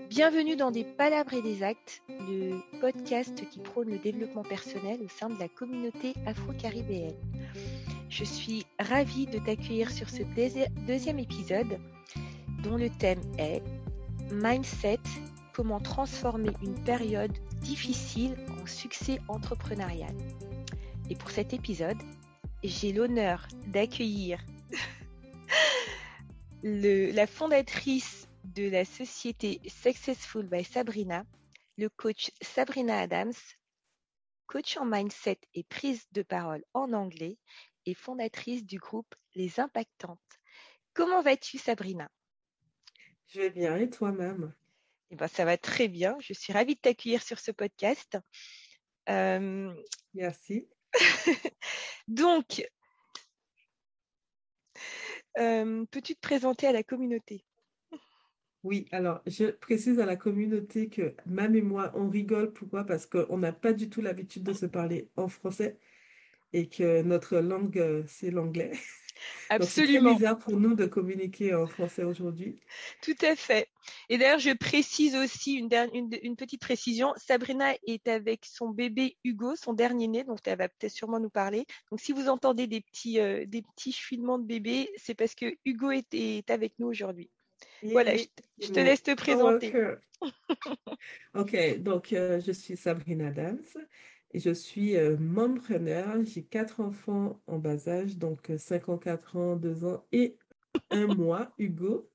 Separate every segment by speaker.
Speaker 1: Bienvenue dans Des Palabres et des Actes, le podcast qui prône le développement personnel au sein de la communauté afro-caribéenne. Je suis ravie de t'accueillir sur ce deuxième épisode dont le thème est Mindset, comment transformer une période difficile en succès entrepreneurial. Et pour cet épisode, j'ai l'honneur d'accueillir la fondatrice de la société Successful by Sabrina, le coach Sabrina Adams, coach en mindset et prise de parole en anglais et fondatrice du groupe Les Impactantes. Comment vas-tu, Sabrina?
Speaker 2: Je vais bien, et toi-même?
Speaker 1: Ça va très bien. Je suis ravie de t'accueillir sur ce podcast.
Speaker 2: Merci.
Speaker 1: Donc, peux-tu te présenter à la communauté?
Speaker 2: Oui, alors je précise à la communauté que Mam et moi, on rigole. Pourquoi? Parce qu'on n'a pas du tout l'habitude de se parler en français et que notre langue, c'est l'anglais. Donc, c'est très
Speaker 1: Absolument.
Speaker 2: bizarre pour nous de communiquer en français aujourd'hui.
Speaker 1: Tout à fait. Et d'ailleurs, je précise aussi une petite précision. Sabrina est avec son bébé Hugo, son dernier-né, donc elle va peut-être sûrement nous parler. Donc, si vous entendez des petits chouinements de bébé, c'est parce que Hugo est avec nous aujourd'hui. Voilà, je te laisse te présenter.
Speaker 2: Ok, donc je suis Sabrina Adams et je suis mompreneur. J'ai 4 enfants en bas âge, donc 54 ans, 2 ans et 1 mois, Hugo.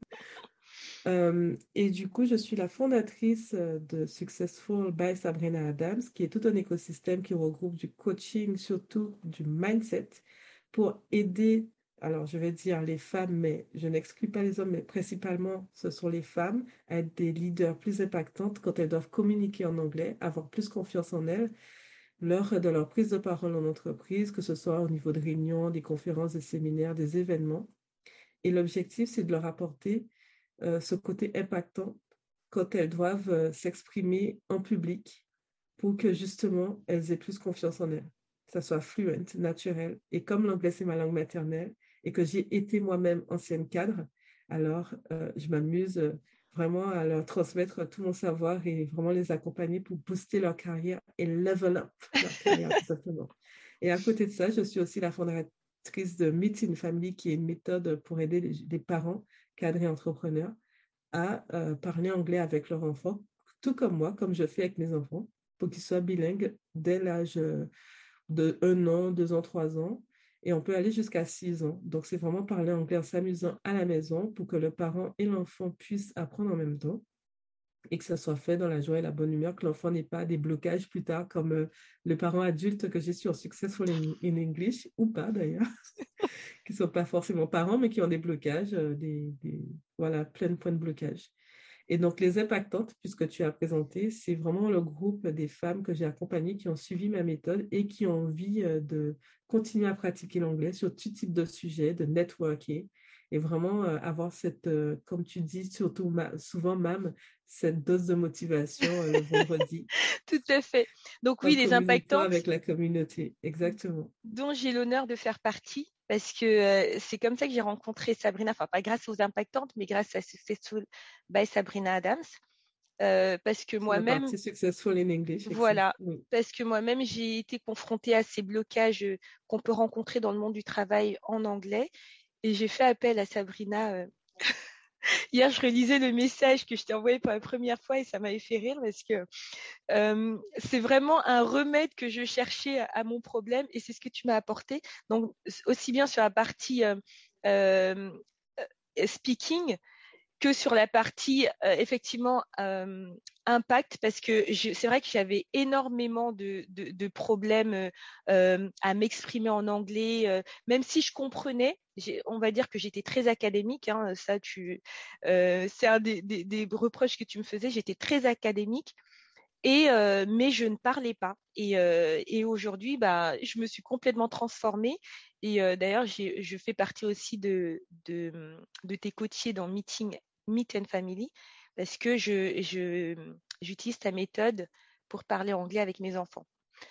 Speaker 2: Et du coup, je suis la fondatrice de Successful by Sabrina Adams, qui est tout un écosystème qui regroupe du coaching, surtout du mindset, pour aider, alors je vais dire les femmes, mais je n'exclus pas les hommes, mais principalement ce sont les femmes, à être des leaders plus impactantes quand elles doivent communiquer en anglais, avoir plus confiance en elles, lors de leur prise de parole en entreprise, que ce soit au niveau de réunions, des conférences, des séminaires, des événements. Et l'objectif, c'est de leur apporter ce côté impactant quand elles doivent s'exprimer en public pour que justement elles aient plus confiance en elles, que ça soit fluent, naturel. Et comme l'anglais c'est ma langue maternelle et que j'ai été moi-même ancienne cadre, alors je m'amuse vraiment à leur transmettre tout mon savoir et vraiment les accompagner pour booster leur carrière et level up leur carrière tout simplement. Et à côté de ça, je suis aussi la fondatrice de Meet in Family, qui est une méthode pour aider les parents cadres et entrepreneurs à parler anglais avec leurs enfants, tout comme moi, comme je fais avec mes enfants, pour qu'ils soient bilingues dès l'âge de 1 an, 2 ans, 3 ans. Et on peut aller jusqu'à 6 ans. Donc, c'est vraiment parler anglais en s'amusant à la maison pour que le parent et l'enfant puissent apprendre en même temps et que ça soit fait dans la joie et la bonne humeur, que l'enfant n'ait pas des blocages plus tard, comme le parent adulte que j'ai sur Successful in English, ou pas d'ailleurs, qui ne sont pas forcément parents, mais qui ont des blocages, voilà, plein de points de blocage. Et donc, les impactantes, puisque tu as présenté, c'est vraiment le groupe des femmes que j'ai accompagnées qui ont suivi ma méthode et qui ont envie de continuer à pratiquer l'anglais sur tout type de sujet, de networker et vraiment avoir cette, comme tu dis, surtout souvent, Mam, cette dose de motivation le vendredi.
Speaker 1: Tout à fait. Donc oui,
Speaker 2: En
Speaker 1: les
Speaker 2: communiquant
Speaker 1: impactantes,
Speaker 2: avec la communauté. Exactement.
Speaker 1: dont j'ai l'honneur de faire partie, parce que c'est comme ça que j'ai rencontré Sabrina, enfin pas grâce aux impactantes, mais grâce à Successful by Sabrina Adams, parce que
Speaker 2: Sur la
Speaker 1: moi-même,
Speaker 2: partie Successful in English.
Speaker 1: voilà,
Speaker 2: Oui.
Speaker 1: parce que moi-même j'ai été confrontée à ces blocages qu'on peut rencontrer dans le monde du travail en anglais, et j'ai fait appel à Sabrina. Hier, je relisais le message que je t'ai envoyé pour la première fois et ça m'avait fait rire parce que c'est vraiment un remède que je cherchais à mon problème et c'est ce que tu m'as apporté. Donc, aussi bien sur la partie euh, speaking que sur la partie effectivement impact, parce que c'est vrai que j'avais énormément de problèmes à m'exprimer en anglais, même si je comprenais. On va dire que j'étais très académique, hein, ça c'est un des reproches que tu me faisais, j'étais très académique. Mais je ne parlais pas. Et aujourd'hui, je me suis complètement transformée. Et d'ailleurs, je fais partie aussi de tes coachés dans Meet and Family parce que j'utilise ta méthode pour parler anglais avec mes enfants.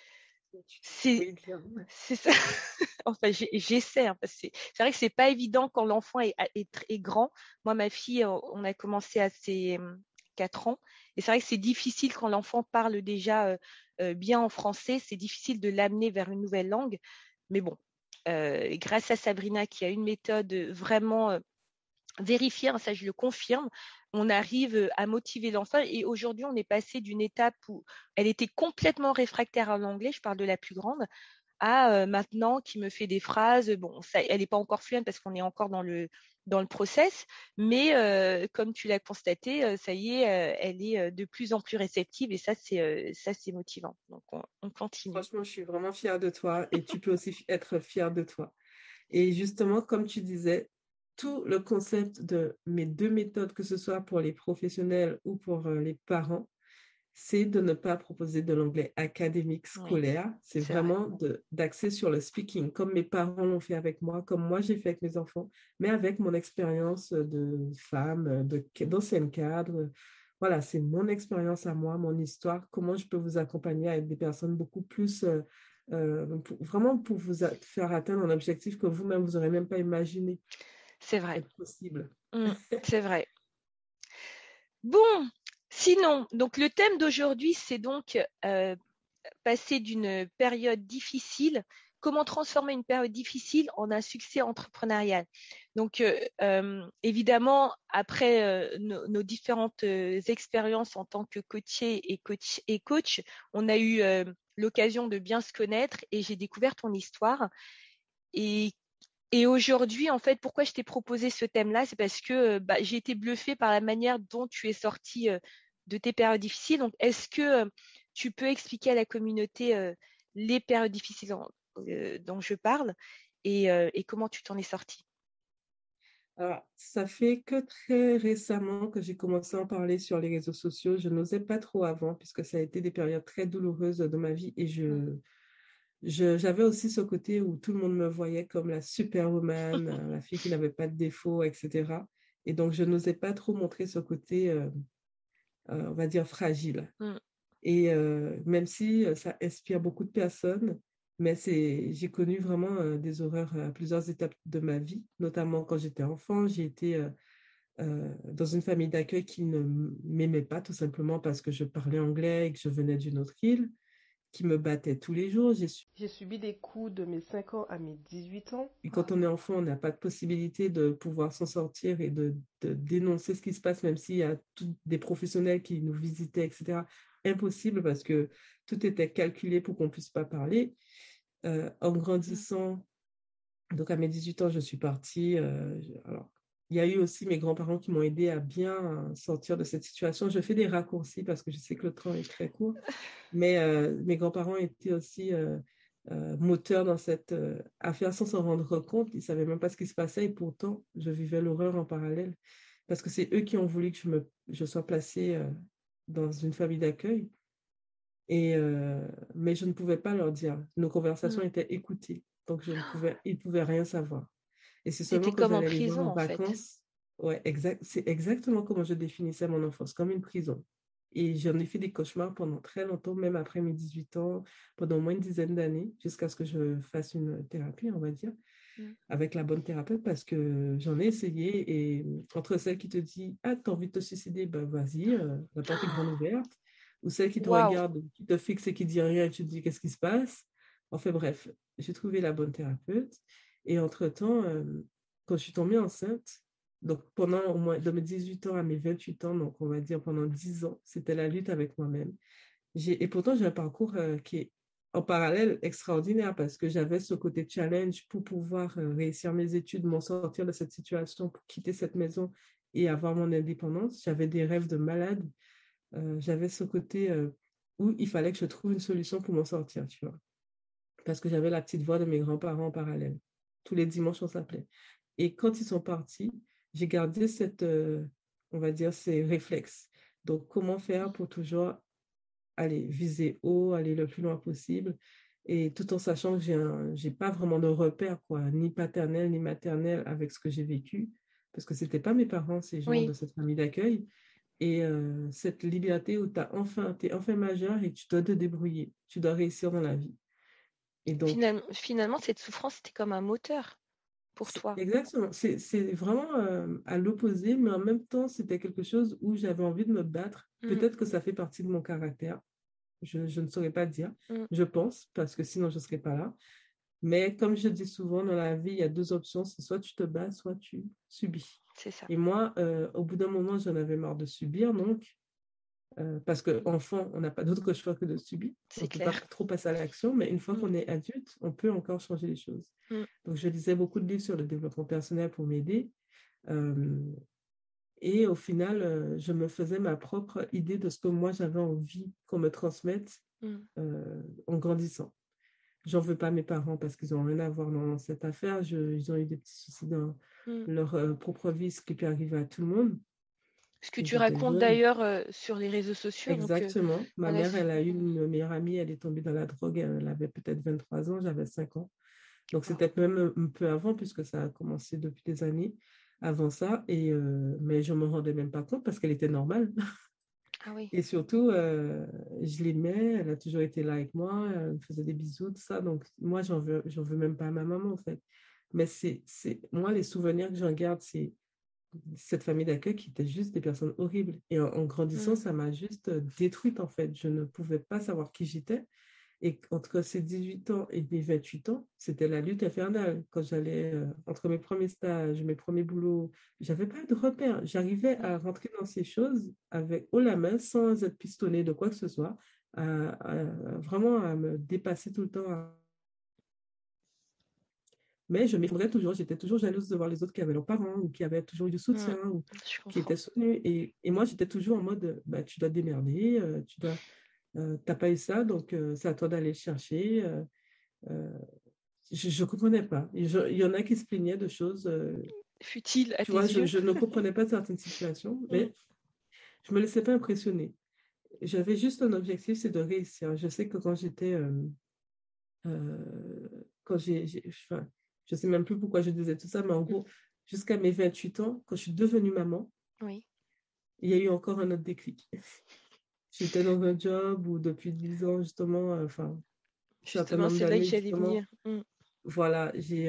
Speaker 1: C'est ça. Enfin, j'essaie, hein, parce que c'est vrai que c'est pas évident quand l'enfant est grand. Moi, ma fille, on a commencé 4 ans. Et c'est vrai que c'est difficile quand l'enfant parle déjà bien en français, c'est difficile de l'amener vers une nouvelle langue. Mais bon, grâce à Sabrina qui a une méthode vraiment vérifiée, hein, ça je le confirme, on arrive à motiver l'enfant. Et aujourd'hui, on est passé d'une étape où elle était complètement réfractaire à l'anglais, je parle de la plus grande, à maintenant qui me fait des phrases. Bon, ça, elle n'est pas encore fluente parce qu'on est encore dans le process, mais comme tu l'as constaté, ça y est, elle est de plus en plus réceptive et ça c'est motivant. Donc on continue.
Speaker 2: Franchement, je suis vraiment fière de toi et tu peux aussi être fière de toi. Et justement, comme tu disais, tout le concept de mes deux méthodes, que ce soit pour les professionnels ou pour les parents, c'est de ne pas proposer de l'anglais académique
Speaker 1: Oui,
Speaker 2: scolaire. C'est
Speaker 1: c'est vrai.
Speaker 2: vraiment d'axer sur le speaking, comme mes parents l'ont fait avec moi, comme moi j'ai fait avec mes enfants, mais avec mon expérience de femme, d'ancienne cadre. Voilà, c'est mon expérience à moi, mon histoire, comment je peux vous accompagner avec des personnes beaucoup plus, vraiment pour faire atteindre un objectif que vous-même, vous n'aurez même pas imaginé
Speaker 1: C'est vrai.
Speaker 2: être possible.
Speaker 1: C'est vrai. Bon, sinon, donc le thème d'aujourd'hui, c'est donc passer d'une période difficile, comment transformer une période difficile en un succès entrepreneurial. Donc, évidemment, après nos différentes expériences en tant que coaché et coach, on a eu l'occasion de bien se connaître et j'ai découvert ton histoire. Et, et aujourd'hui, en fait, pourquoi je t'ai proposé ce thème-là, c'est parce que bah, j'ai été bluffée par la manière dont tu es sortie de tes périodes difficiles. Donc, est-ce que tu peux expliquer à la communauté les périodes difficiles dont je parle et comment tu t'en es sortie?
Speaker 2: Alors, ça fait que très récemment que j'ai commencé à en parler sur les réseaux sociaux. Je n'osais pas trop avant, puisque ça a été des périodes très douloureuses de ma vie et
Speaker 1: Mm.
Speaker 2: j'avais aussi ce côté où tout le monde me voyait comme la superwoman, la fille qui n'avait pas de défauts, etc. Et donc, je n'osais pas trop montrer ce côté, on va dire, fragile.
Speaker 1: Mm.
Speaker 2: Et même si ça inspire beaucoup de personnes, mais j'ai connu vraiment des horreurs à plusieurs étapes de ma vie, notamment quand j'étais enfant. J'ai été dans une famille d'accueil qui ne m'aimait pas, tout simplement parce que je parlais anglais et que je venais d'une autre île, qui me battait tous les jours. J'ai subi des coups de mes 5 ans à mes 18 ans. Et quand on est enfant, on n'a pas de possibilité de pouvoir s'en sortir et de dénoncer ce qui se passe, même s'il y a des professionnels qui nous visitaient, etc. Impossible parce que tout était calculé pour qu'on ne puisse pas parler. En
Speaker 1: Mm.
Speaker 2: grandissant, donc à mes 18 ans, je suis partie. Alors, il y a eu aussi mes grands-parents qui m'ont aidé à bien sortir de cette situation. Je fais des raccourcis parce que je sais que le temps est très court, mais mes grands-parents étaient aussi moteurs dans cette affaire sans s'en rendre compte. Ils ne savaient même pas ce qui se passait et pourtant, je vivais l'horreur en parallèle parce que c'est eux qui ont voulu que je sois placée dans une famille d'accueil. Mais je ne pouvais pas leur dire. Nos conversations
Speaker 1: Mm.
Speaker 2: étaient écoutées, donc ils ne pouvaient rien savoir. Et c'est seulement
Speaker 1: T'étais
Speaker 2: quand
Speaker 1: comme en
Speaker 2: j'allais les voir
Speaker 1: prison,
Speaker 2: en
Speaker 1: en fait.
Speaker 2: vacances, ouais, c'est exactement comment je définissais mon enfance, comme une prison. Et j'en ai fait des cauchemars pendant très longtemps, même après mes 18 ans, pendant au moins une dizaine d'années, jusqu'à ce que je fasse une thérapie, on va dire,
Speaker 1: Mm.
Speaker 2: avec la bonne thérapeute, parce que j'en ai essayé. Et entre celle qui te dit, ah, t'as envie de te suicider, ben vas-y, la porte est grande ouverte, ou celle qui te
Speaker 1: Waouh!
Speaker 2: regarde, qui te fixe et qui dit rien, et tu te dis, qu'est-ce qui se passe? Enfin bref, j'ai trouvé la bonne thérapeute. Et entre-temps, quand je suis tombée enceinte, donc pendant au moins de mes 18 ans à mes 28 ans, donc on va dire pendant 10 ans, c'était la lutte avec moi-même. Et pourtant, j'ai un parcours qui est en parallèle extraordinaire parce que j'avais ce côté challenge pour pouvoir réussir mes études, m'en sortir de cette situation, pour quitter cette maison et avoir mon indépendance. J'avais des rêves de malade. J'avais ce côté où il fallait que je trouve une solution pour m'en sortir, tu vois. Parce que j'avais la petite voix de mes grands-parents en parallèle. Tous les dimanches, on s'appelait. Et quand ils sont partis, j'ai gardé on va dire, ces réflexes. Donc, comment faire pour toujours aller viser haut, aller le plus loin possible, et tout en sachant que j'ai pas vraiment de repère, quoi, ni paternel, ni maternel avec ce que j'ai vécu, parce que c'était pas mes parents, ces gens de
Speaker 1: Oui.
Speaker 2: cette famille d'accueil. Et cette liberté où t'es enfin majeur et tu dois te débrouiller, tu dois réussir dans la vie. Et donc,
Speaker 1: Finalement, cette souffrance, c'était comme un moteur. pour toi?
Speaker 2: Exactement. C'est vraiment à l'opposé, mais en même temps, c'était quelque chose où j'avais envie de me battre.
Speaker 1: Mm,
Speaker 2: Peut-être que ça fait partie de mon caractère. Je ne saurais pas dire.
Speaker 1: mm,
Speaker 2: Je pense, parce que sinon, je ne serais pas là. Mais comme je dis souvent dans la vie, il y a deux options. C'est soit tu te bats, soit tu subis.
Speaker 1: c'est ça.
Speaker 2: Et moi, au bout d'un moment, j'en avais marre de subir. Donc, parce qu'enfant, on n'a pas d'autre choix que de subir. On
Speaker 1: C'est
Speaker 2: ne peut pas
Speaker 1: clair.
Speaker 2: trop passer à l'action, mais une fois
Speaker 1: Mm,
Speaker 2: qu'on est adulte, on peut encore changer les choses.
Speaker 1: mm,
Speaker 2: Donc, je lisais beaucoup de livres sur le développement personnel pour m'aider. Euh, et au final, je me faisais ma propre idée de ce que moi, j'avais envie qu'on me transmette
Speaker 1: mm,
Speaker 2: en grandissant. J'en veux pas à mes parents parce qu'ils n'ont rien à voir dans cette affaire. Ils ont eu des petits soucis dans
Speaker 1: mm.
Speaker 2: leur propre vie, ce qui peut arriver à tout le monde.
Speaker 1: Ce que tu
Speaker 2: Ils étaient
Speaker 1: racontes
Speaker 2: jeunes.
Speaker 1: d'ailleurs sur les réseaux sociaux, donc
Speaker 2: Exactement. Ma
Speaker 1: voilà.
Speaker 2: mère, elle a eu une meilleure amie, elle est tombée dans la drogue, elle avait peut-être 23 ans, j'avais 5 ans. Donc
Speaker 1: Wow.
Speaker 2: c'était même un peu avant, puisque ça a commencé depuis des années avant ça. Mais je ne me rendais même pas compte parce qu'elle était normale.
Speaker 1: Ah oui.
Speaker 2: Et surtout, je l'aimais, elle a toujours été là avec moi, elle me faisait des bisous, tout ça. Donc moi, j'en veux même pas à ma maman, en fait. Mais moi, les souvenirs que j'en garde, c'est cette famille d'accueil qui était juste des personnes horribles. Et en grandissant,
Speaker 1: Mm.
Speaker 2: ça m'a juste détruite, en fait. Je ne pouvais pas savoir qui j'étais. Et entre ces 18 ans et mes 28 ans, c'était la lutte infernale. Quand j'allais entre mes premiers stages, mes premiers boulots, j'avais pas de repères. J'arrivais
Speaker 1: Mm.
Speaker 2: à rentrer dans ces choses avec haut la main, sans être pistonné de quoi que ce soit, vraiment à me dépasser tout le temps. Mais je m'effondrais toujours. J'étais toujours jalouse de voir les autres qui avaient leurs parents ou qui avaient toujours eu du
Speaker 1: Mm.
Speaker 2: soutien ou
Speaker 1: Je
Speaker 2: qui
Speaker 1: comprends.
Speaker 2: étaient soutenus. Et moi, j'étais toujours en mode, bah, tu dois te démerder, t'as pas eu ça, donc c'est à toi d'aller le chercher. Euh, je ne comprenais pas. Il y en a qui se plaignaient de choses.
Speaker 1: Futile à
Speaker 2: Tu
Speaker 1: tes
Speaker 2: vois,
Speaker 1: yeux.
Speaker 2: je ne comprenais pas certaines situations,
Speaker 1: Mm.
Speaker 2: mais je ne me laissais pas impressionner. J'avais juste un objectif, c'est de réussir. Je sais que quand j'étais... quand enfin, je ne sais même plus pourquoi je disais tout ça, mais en
Speaker 1: Mm.
Speaker 2: gros, jusqu'à mes 28 ans, quand je suis devenue maman,
Speaker 1: Oui.
Speaker 2: il y a eu encore un autre déclic. J'étais dans un job où depuis 10 ans, justement, enfin, un certain
Speaker 1: Justement,
Speaker 2: nombre
Speaker 1: c'est là que
Speaker 2: d'années,
Speaker 1: j'allais
Speaker 2: justement,
Speaker 1: venir. Mm.
Speaker 2: voilà,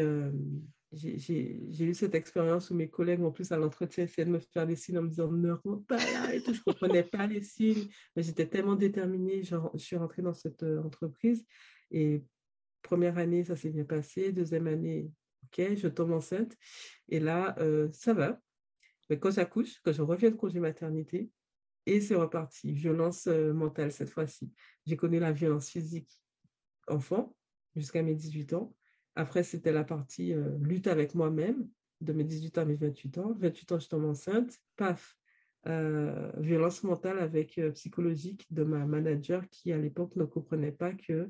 Speaker 2: j'ai eu cette expérience où mes collègues, en plus, à l'entretien, essayaient de me faire des signes en me disant ne rentre pas là et tout. Je ne comprenais pas les signes, mais j'étais tellement déterminée. Je suis rentrée dans cette entreprise et première année, ça s'est bien passé. Deuxième année, OK, je tombe enceinte et là, ça va. Mais quand j'accouche, quand je reviens de congé maternité, et c'est reparti. Violence mentale cette fois-ci. J'ai connu la violence physique enfant jusqu'à mes 18 ans. Après, c'était la partie lutte avec moi-même de mes 18 ans à mes 28 ans. 28 ans, je tombe enceinte. Paf, violence mentale avec psychologique de ma manager qui, à l'époque, ne comprenait pas que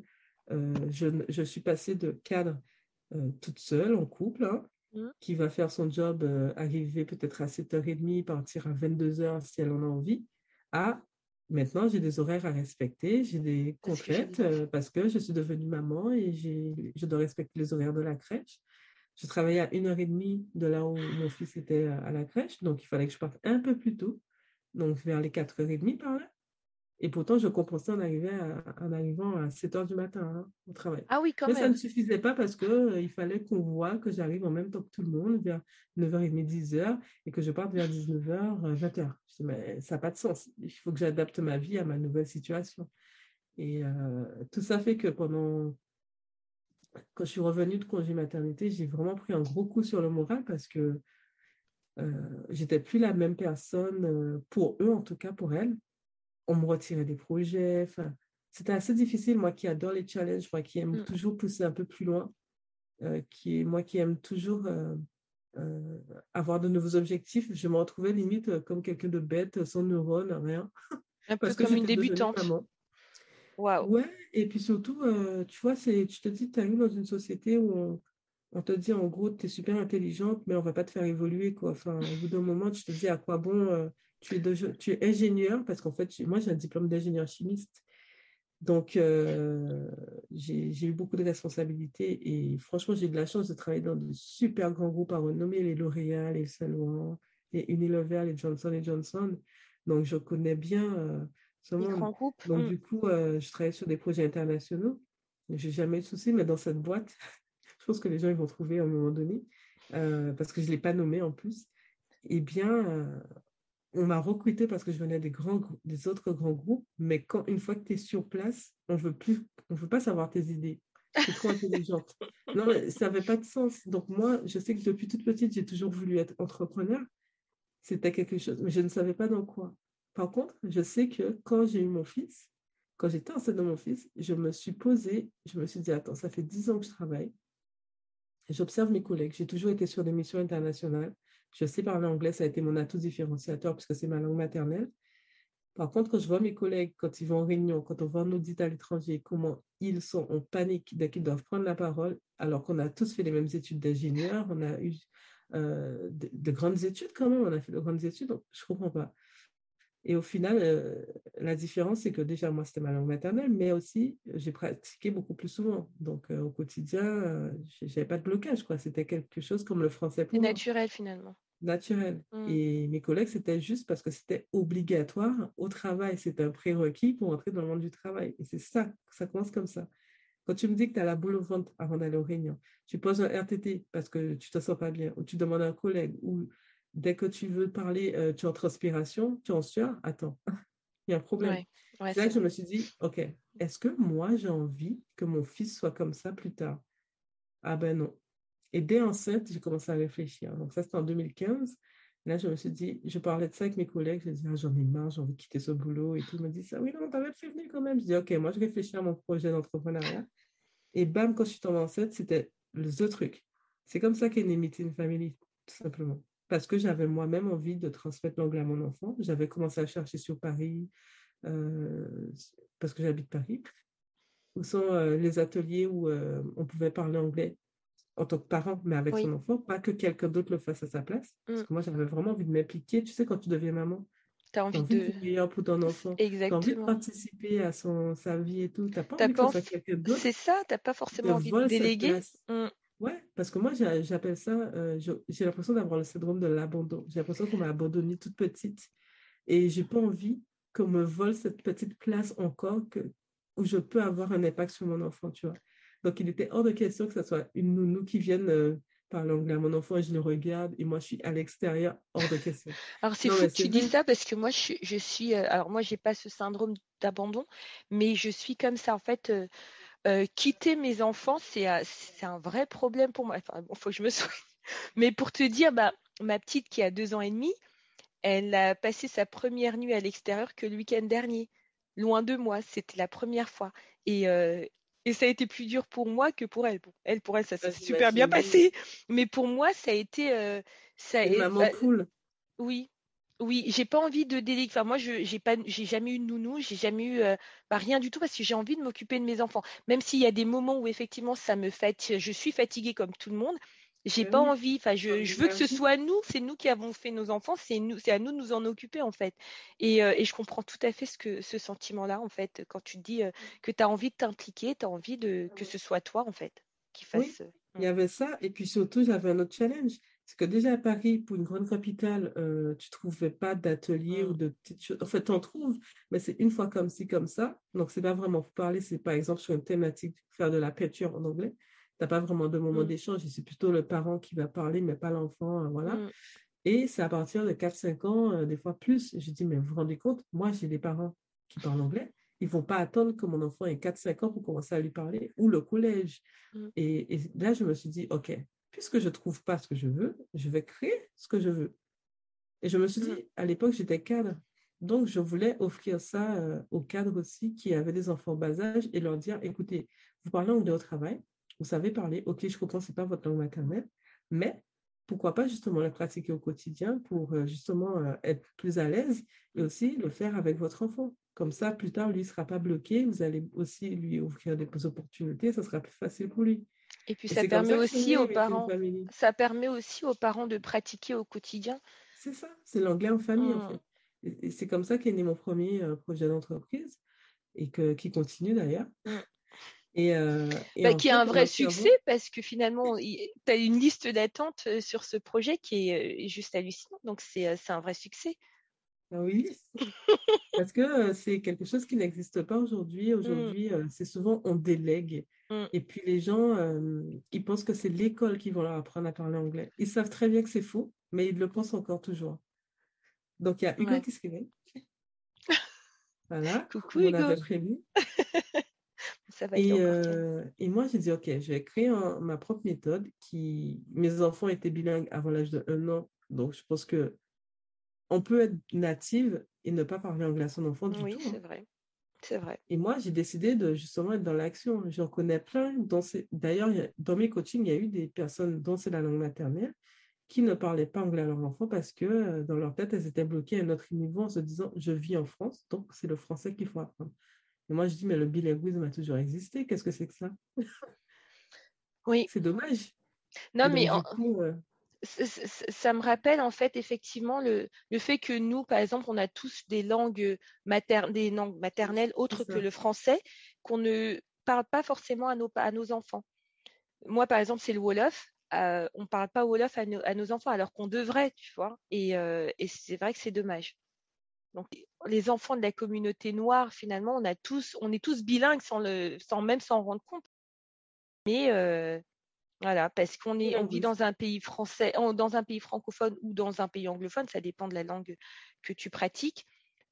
Speaker 2: je suis passée de cadre toute seule, en couple, hein,
Speaker 1: Mm.
Speaker 2: qui va faire son job, arriver peut-être à 7h30, partir à 22h si elle en a envie, à maintenant j'ai des horaires à respecter, j'ai des
Speaker 1: Parce que j'ai
Speaker 2: contraintes
Speaker 1: des enfants.
Speaker 2: parce que je suis devenue maman et je dois respecter les horaires de la crèche. Je travaillais à 1h30 de là où mon fils était à la crèche, donc il fallait que je parte un peu plus tôt, donc vers les 4h30 par là. Et pourtant, je compensais en arrivant à 7 heures du matin hein, au travail.
Speaker 1: Ah oui, quand
Speaker 2: Mais ça ne
Speaker 1: même.
Speaker 2: suffisait pas parce que, il fallait qu'on voit que j'arrive en même temps que tout le monde, vers 9h30, 10h, et que je parte vers 19h, 20h. Je dis, mais ça n'a pas de sens. Il faut que j'adapte ma vie à ma nouvelle situation. Et tout ça fait que quand je suis revenue de congé maternité, j'ai vraiment pris un gros coup sur le moral parce que j'étais plus la même personne, pour eux, en tout cas pour elles. On me retirait des projets. Enfin, c'était assez difficile, moi qui adore les challenges, moi qui aime
Speaker 1: Mm.
Speaker 2: toujours pousser un peu plus loin, moi qui aime toujours euh, avoir de nouveaux objectifs. Je me retrouvais limite comme quelqu'un de bête, sans neurones, rien,
Speaker 1: Un peu
Speaker 2: parce que
Speaker 1: comme une
Speaker 2: j'étais devenue
Speaker 1: débutante.
Speaker 2: maman.
Speaker 1: Waouh.
Speaker 2: Ouais, et puis surtout, tu vois, tu te dis, tu arrives dans une société où on te dit en gros, tu es super intelligente, mais on va pas te faire évoluer, quoi. Enfin, au bout d'un moment, tu te dis à quoi bon, tu es ingénieur, parce qu'en fait, moi, j'ai un diplôme d'ingénieur chimiste. Donc, j'ai eu beaucoup de responsabilités et franchement, j'ai eu de la chance de travailler dans de super grands groupes à renommer, les L'Oréal, les Saint-Laurent, les Unilever, les Johnson Johnson. Donc, je connais bien ce
Speaker 1: Les
Speaker 2: monde.
Speaker 1: grands groupes.
Speaker 2: Donc,
Speaker 1: Mm.
Speaker 2: du coup, je travaille sur des projets internationaux. J'ai jamais eu de soucis, mais dans cette boîte, je pense que les gens ils vont trouver à un moment donné. parce que je ne l'ai pas nommé en plus, eh bien, on m'a recruté parce que je venais des autres grands groupes, mais une fois que tu es sur place, on veut pas savoir tes idées. Tu es trop intelligente. Non, mais ça n'avait pas de sens. Donc moi, je sais que depuis toute petite, j'ai toujours voulu être entrepreneur. C'était quelque chose, mais je ne savais pas dans quoi. Par contre, je sais que quand j'ai eu mon fils, quand j'étais enceinte de mon fils, je me suis posée, je me suis dit, attends, ça fait 10 ans que je travaille. J'observe mes collègues. J'ai toujours été sur des missions internationales. Je sais parler anglais, ça a été mon atout différenciateur puisque c'est ma langue maternelle. Par contre, quand je vois mes collègues, quand ils vont en réunion, quand on va en audit à l'étranger, comment ils sont en panique dès qu'ils doivent prendre la parole, alors qu'on a tous fait les mêmes études d'ingénieur, on a eu de grandes études quand même, on a fait de grandes études, donc je ne comprends pas. Et au final, la différence, c'est que déjà, moi, c'était ma langue maternelle, mais aussi, j'ai pratiqué beaucoup plus souvent. Donc, au quotidien, je n'avais pas de blocage, quoi. C'était quelque chose comme le français
Speaker 1: C'est
Speaker 2: pour moi,
Speaker 1: naturel finalement.
Speaker 2: naturel.
Speaker 1: Mm.
Speaker 2: Et mes collègues, c'était juste parce que c'était obligatoire au travail. C'était un prérequis pour entrer dans le monde du travail. Et c'est ça, ça commence comme ça. Quand tu me dis que tu as la boule au ventre avant d'aller aux réunions, tu poses un RTT parce que tu te sens pas bien, ou tu demandes à un collègue, ou dès que tu veux parler, tu es en transpiration, tu es en sueur, attends, il y a un problème.
Speaker 1: Ouais, ouais,
Speaker 2: C'est là
Speaker 1: c'est
Speaker 2: que je
Speaker 1: vrai.
Speaker 2: me suis dit, OK, est-ce que moi, j'ai envie que mon fils soit comme ça plus tard? Ah ben non. Et dès enceinte, j'ai commencé à réfléchir. Donc ça, c'était en 2015. Là, je me suis dit, je parlais de ça avec mes collègues, je disais, ah, j'en ai marre, j'ai envie de quitter ce boulot et tout. Ils me disent, ah oui, non, t'avais prévenu quand même. Je dis, OK, moi, je réfléchis à mon projet d'entrepreneuriat. Et bam, quand je suis tombée enceinte, c'était the truc. C'est comme ça qu'est née Meet in Family, tout simplement. Parce que j'avais moi-même envie de transmettre l'anglais à mon enfant. J'avais commencé à chercher sur Paris, euh, parce que j'habite Paris, où sont les ateliers où on pouvait parler anglais en tant que parent, mais avec
Speaker 1: Oui.
Speaker 2: son enfant, pas que quelqu'un d'autre le fasse à sa place. Parce
Speaker 1: Mm.
Speaker 2: que moi, j'avais vraiment envie de m'impliquer. Tu sais, quand tu deviens maman,
Speaker 1: T'as
Speaker 2: tu as
Speaker 1: envie
Speaker 2: envie
Speaker 1: de...
Speaker 2: du meilleur pour ton enfant. Tu as envie de
Speaker 1: Exactement.
Speaker 2: participer à sa vie et tout. Tu n'as pas
Speaker 1: T'as
Speaker 2: envie que ce
Speaker 1: pas...
Speaker 2: soit quelqu'un
Speaker 1: C'est
Speaker 2: d'autre
Speaker 1: ça, t'as pas
Speaker 2: qui te
Speaker 1: forcément envie de
Speaker 2: vole cette
Speaker 1: déléguer.
Speaker 2: place.
Speaker 1: Mm.
Speaker 2: Ouais, parce que moi, j'appelle ça, j'ai l'impression d'avoir le syndrome de l'abandon. J'ai l'impression qu'on m'a abandonnée toute petite et j'ai pas envie qu'on me vole cette petite place encore où je peux avoir un impact sur mon enfant, tu vois. Donc, il était hors de question que ce soit une nounou qui vienne parler anglais à mon enfant et je le regarde et moi, je suis à l'extérieur, hors de question.
Speaker 1: Alors c'est
Speaker 2: Non,
Speaker 1: fou
Speaker 2: mais
Speaker 1: que
Speaker 2: c'est
Speaker 1: tu dis
Speaker 2: vrai.
Speaker 1: ça parce que moi je suis alors moi j'ai pas ce syndrome d'abandon, mais je suis comme ça en fait. Quitter mes enfants, c'est un vrai problème pour moi. Enfin, bon, faut que je me soigne. Mais pour te dire, bah, ma petite qui a 2 ans et demi, elle a passé sa première nuit à l'extérieur que le week-end dernier, loin de moi. C'était la première fois. Et, euh, et ça a été plus dur pour moi que pour elle. Bon, pour elle, ça s'est super bien
Speaker 2: J'imagine, oui.
Speaker 1: passé. Mais pour moi, ça a été,
Speaker 2: Une maman cool.
Speaker 1: oui, oui, j'ai pas envie de déléguer. Enfin, moi, j'ai jamais eu de nounou, j'ai jamais eu bah, rien du tout parce que j'ai envie de m'occuper de mes enfants. Même s'il y a des moments où effectivement ça me fatigue, je suis fatiguée comme tout le monde. J'ai
Speaker 2: Ben
Speaker 1: pas
Speaker 2: oui,
Speaker 1: envie. Enfin,
Speaker 2: en
Speaker 1: je veux que ce
Speaker 2: énergie.
Speaker 1: soit nous. C'est nous qui avons fait nos enfants. C'est à nous de nous en occuper en fait. Et je comprends tout à fait ce sentiment-là en fait. Quand tu dis que tu as envie de t'impliquer, tu as envie que ce soit toi en fait qui
Speaker 2: Oui,
Speaker 1: fasse.
Speaker 2: il y avait ça. Et puis surtout, j'avais un autre challenge. C'est que déjà à Paris, pour une grande capitale, tu trouvais pas d'atelier ou
Speaker 1: Mm,
Speaker 2: de petites choses. En fait, tu en trouves, mais c'est une fois comme ci, comme ça. Donc, c'est pas vraiment pour parler. C'est par exemple sur une thématique, faire de la peinture en anglais. T'as pas vraiment de moment
Speaker 1: mm,
Speaker 2: d'échange. Et c'est plutôt le parent qui va parler, mais pas l'enfant. Voilà.
Speaker 1: mm.
Speaker 2: Et c'est à partir de 4 5 ans, des fois plus. Je dis, mais vous vous rendez compte, moi, j'ai des parents qui parlent anglais. Ils vont pas attendre que mon enfant ait 4 5 ans pour commencer à lui parler, ou le collège.
Speaker 1: Mm.
Speaker 2: Et là, je me suis dit, OK, puisque je ne trouve pas ce que je veux, je vais créer ce que je veux. Et je me suis
Speaker 1: Mm.
Speaker 2: dit, à l'époque, j'étais cadre. Donc, je voulais offrir ça aux cadres aussi qui avaient des enfants bas âge et leur dire, écoutez, vous parlez anglais au travail, vous savez parler, OK, je comprends, ce n'est pas votre langue maternelle, mais pourquoi pas justement le pratiquer au quotidien pour justement être plus à l'aise et aussi le faire avec votre enfant. Comme ça, plus tard, lui ne sera pas bloqué, vous allez aussi lui offrir des opportunités, ça sera plus facile pour lui.
Speaker 1: Et puis
Speaker 2: Et c'est comme ça que c'est né, Meet in Family.
Speaker 1: ça permet aussi aux parents de pratiquer au quotidien.
Speaker 2: C'est ça, c'est l'anglais en famille en
Speaker 1: Mm,
Speaker 2: fait. Et c'est comme ça qu'est né mon premier projet d'entreprise qui continue d'ailleurs.
Speaker 1: mm.
Speaker 2: Et
Speaker 1: Bah,
Speaker 2: en
Speaker 1: qui est
Speaker 2: fait,
Speaker 1: un
Speaker 2: en
Speaker 1: vrai succès
Speaker 2: observant,
Speaker 1: parce que finalement, tu as une liste d'attente sur ce projet qui est juste hallucinant. Donc, c'est un vrai succès.
Speaker 2: Ah oui, parce que c'est quelque chose qui n'existe pas aujourd'hui.
Speaker 1: Mm,
Speaker 2: Aujourd'hui, c'est souvent on délègue.
Speaker 1: mm.
Speaker 2: Et puis les gens, ils pensent que c'est l'école qui va leur apprendre à parler anglais. Ils savent très bien que c'est faux, mais ils le pensent encore toujours. Donc il y a Hugo
Speaker 1: Ouais.
Speaker 2: qui se réveille. Voilà,
Speaker 1: Coucou
Speaker 2: comme on
Speaker 1: Hugo.
Speaker 2: avait prévu.
Speaker 1: Ça va, il est encore calme.
Speaker 2: Et moi, j'ai dit, OK, je vais créer ma propre méthode qui... Mes enfants étaient bilingues avant l'âge de 1 an. Donc, je pense que on peut être native et ne pas parler anglais à son enfant du
Speaker 1: Oui,
Speaker 2: tout,
Speaker 1: c'est
Speaker 2: hein.
Speaker 1: vrai. C'est vrai.
Speaker 2: Et moi, j'ai décidé de justement être dans l'action. J'en connais plein. D'ailleurs, dans mes coachings, il y a eu des personnes dont c'est la langue maternelle qui ne parlaient pas anglais à leur enfant parce que dans leur tête, elles étaient bloquées à un autre niveau en se disant, je vis en France, donc c'est le français qu'il faut apprendre. Et moi, je dis, mais le bilinguisme a toujours existé. Qu'est-ce que c'est que ça?
Speaker 1: Oui.
Speaker 2: C'est dommage.
Speaker 1: Non,
Speaker 2: Et
Speaker 1: mais
Speaker 2: donc, du coup,
Speaker 1: ça me rappelle en fait effectivement le fait que nous, par exemple, on a tous des langues des langues maternelles
Speaker 2: c'est
Speaker 1: autres que
Speaker 2: ça.
Speaker 1: le français, qu'on ne parle pas forcément à nos enfants. Moi, par exemple, c'est le Wolof. On ne parle pas Wolof à nos enfants, alors qu'on devrait, tu vois. Et c'est vrai que c'est dommage. Donc, les enfants de la communauté noire, finalement, on est tous bilingues sans même s'en rendre compte. Mais voilà, parce on vit
Speaker 2: Bilinguisme.
Speaker 1: dans un pays français, dans un pays francophone ou dans un pays anglophone, ça dépend de la langue que tu pratiques.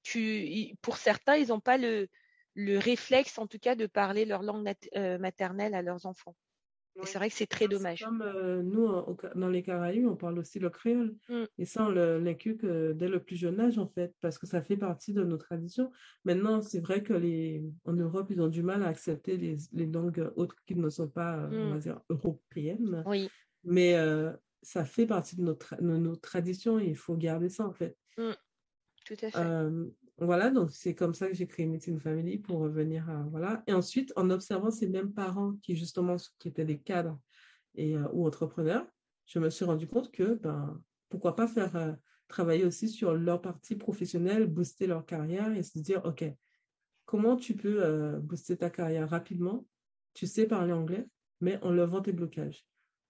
Speaker 1: Pour certains, ils n'ont pas le réflexe, en tout cas, de parler leur langue maternelle à leurs enfants. Et
Speaker 2: Oui.
Speaker 1: c'est vrai que c'est très
Speaker 2: Ben, c'est
Speaker 1: dommage.
Speaker 2: comme nous, dans les Caraïbes, on parle aussi le créole.
Speaker 1: Mm,
Speaker 2: Et ça, l'inculque dès le plus jeune âge, en fait, parce que ça fait partie de nos traditions. Maintenant, c'est vrai que en Europe, ils ont du mal à accepter les langues autres qui ne sont pas, on
Speaker 1: mm,
Speaker 2: va dire, européennes.
Speaker 1: oui,
Speaker 2: Mais ça fait partie de nos traditions et il faut garder ça, en fait.
Speaker 1: mm, tout à fait.
Speaker 2: Euh, voilà, donc c'est comme ça que j'ai créé Meeting Family pour revenir à, voilà. Et ensuite, en observant ces mêmes parents qui, justement, qui étaient des cadres ou entrepreneurs, je me suis rendu compte que, ben, pourquoi pas faire travailler aussi sur leur partie professionnelle, booster leur carrière et se dire, OK, comment tu peux booster ta carrière rapidement? Tu sais parler anglais, mais en levant tes blocages.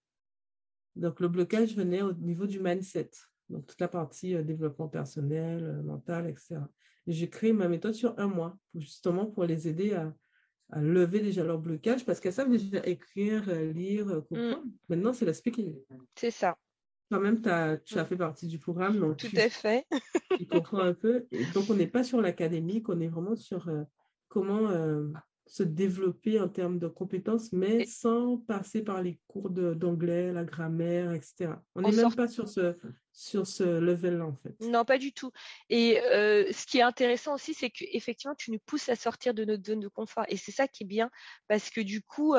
Speaker 2: Donc, le blocage venait au niveau du mindset, donc toute la partie développement personnel, mental, etc. Et j'ai créé ma méthode sur 1 mois, justement pour les aider à lever déjà leur blocage, parce qu'elles savent déjà écrire, lire,
Speaker 1: Mm,
Speaker 2: comprendre. Maintenant, c'est le speaking.
Speaker 1: c'est ça.
Speaker 2: Toi-même, tu
Speaker 1: Mm,
Speaker 2: as fait partie du programme, donc
Speaker 1: tout à fait.
Speaker 2: tu comprends un peu. Et donc, on n'est pas sur l'académique, on est vraiment sur comment se développer en termes de compétences, mais
Speaker 1: Et
Speaker 2: sans passer par les cours d'anglais, la grammaire, etc. On
Speaker 1: on
Speaker 2: n'est même
Speaker 1: sort.
Speaker 2: pas sur ce level-là, en fait.
Speaker 1: Non, pas du tout. Et ce qui est intéressant aussi, c'est qu'effectivement, tu nous pousses à sortir de notre zone de confort. Et c'est ça qui est bien, parce que du coup,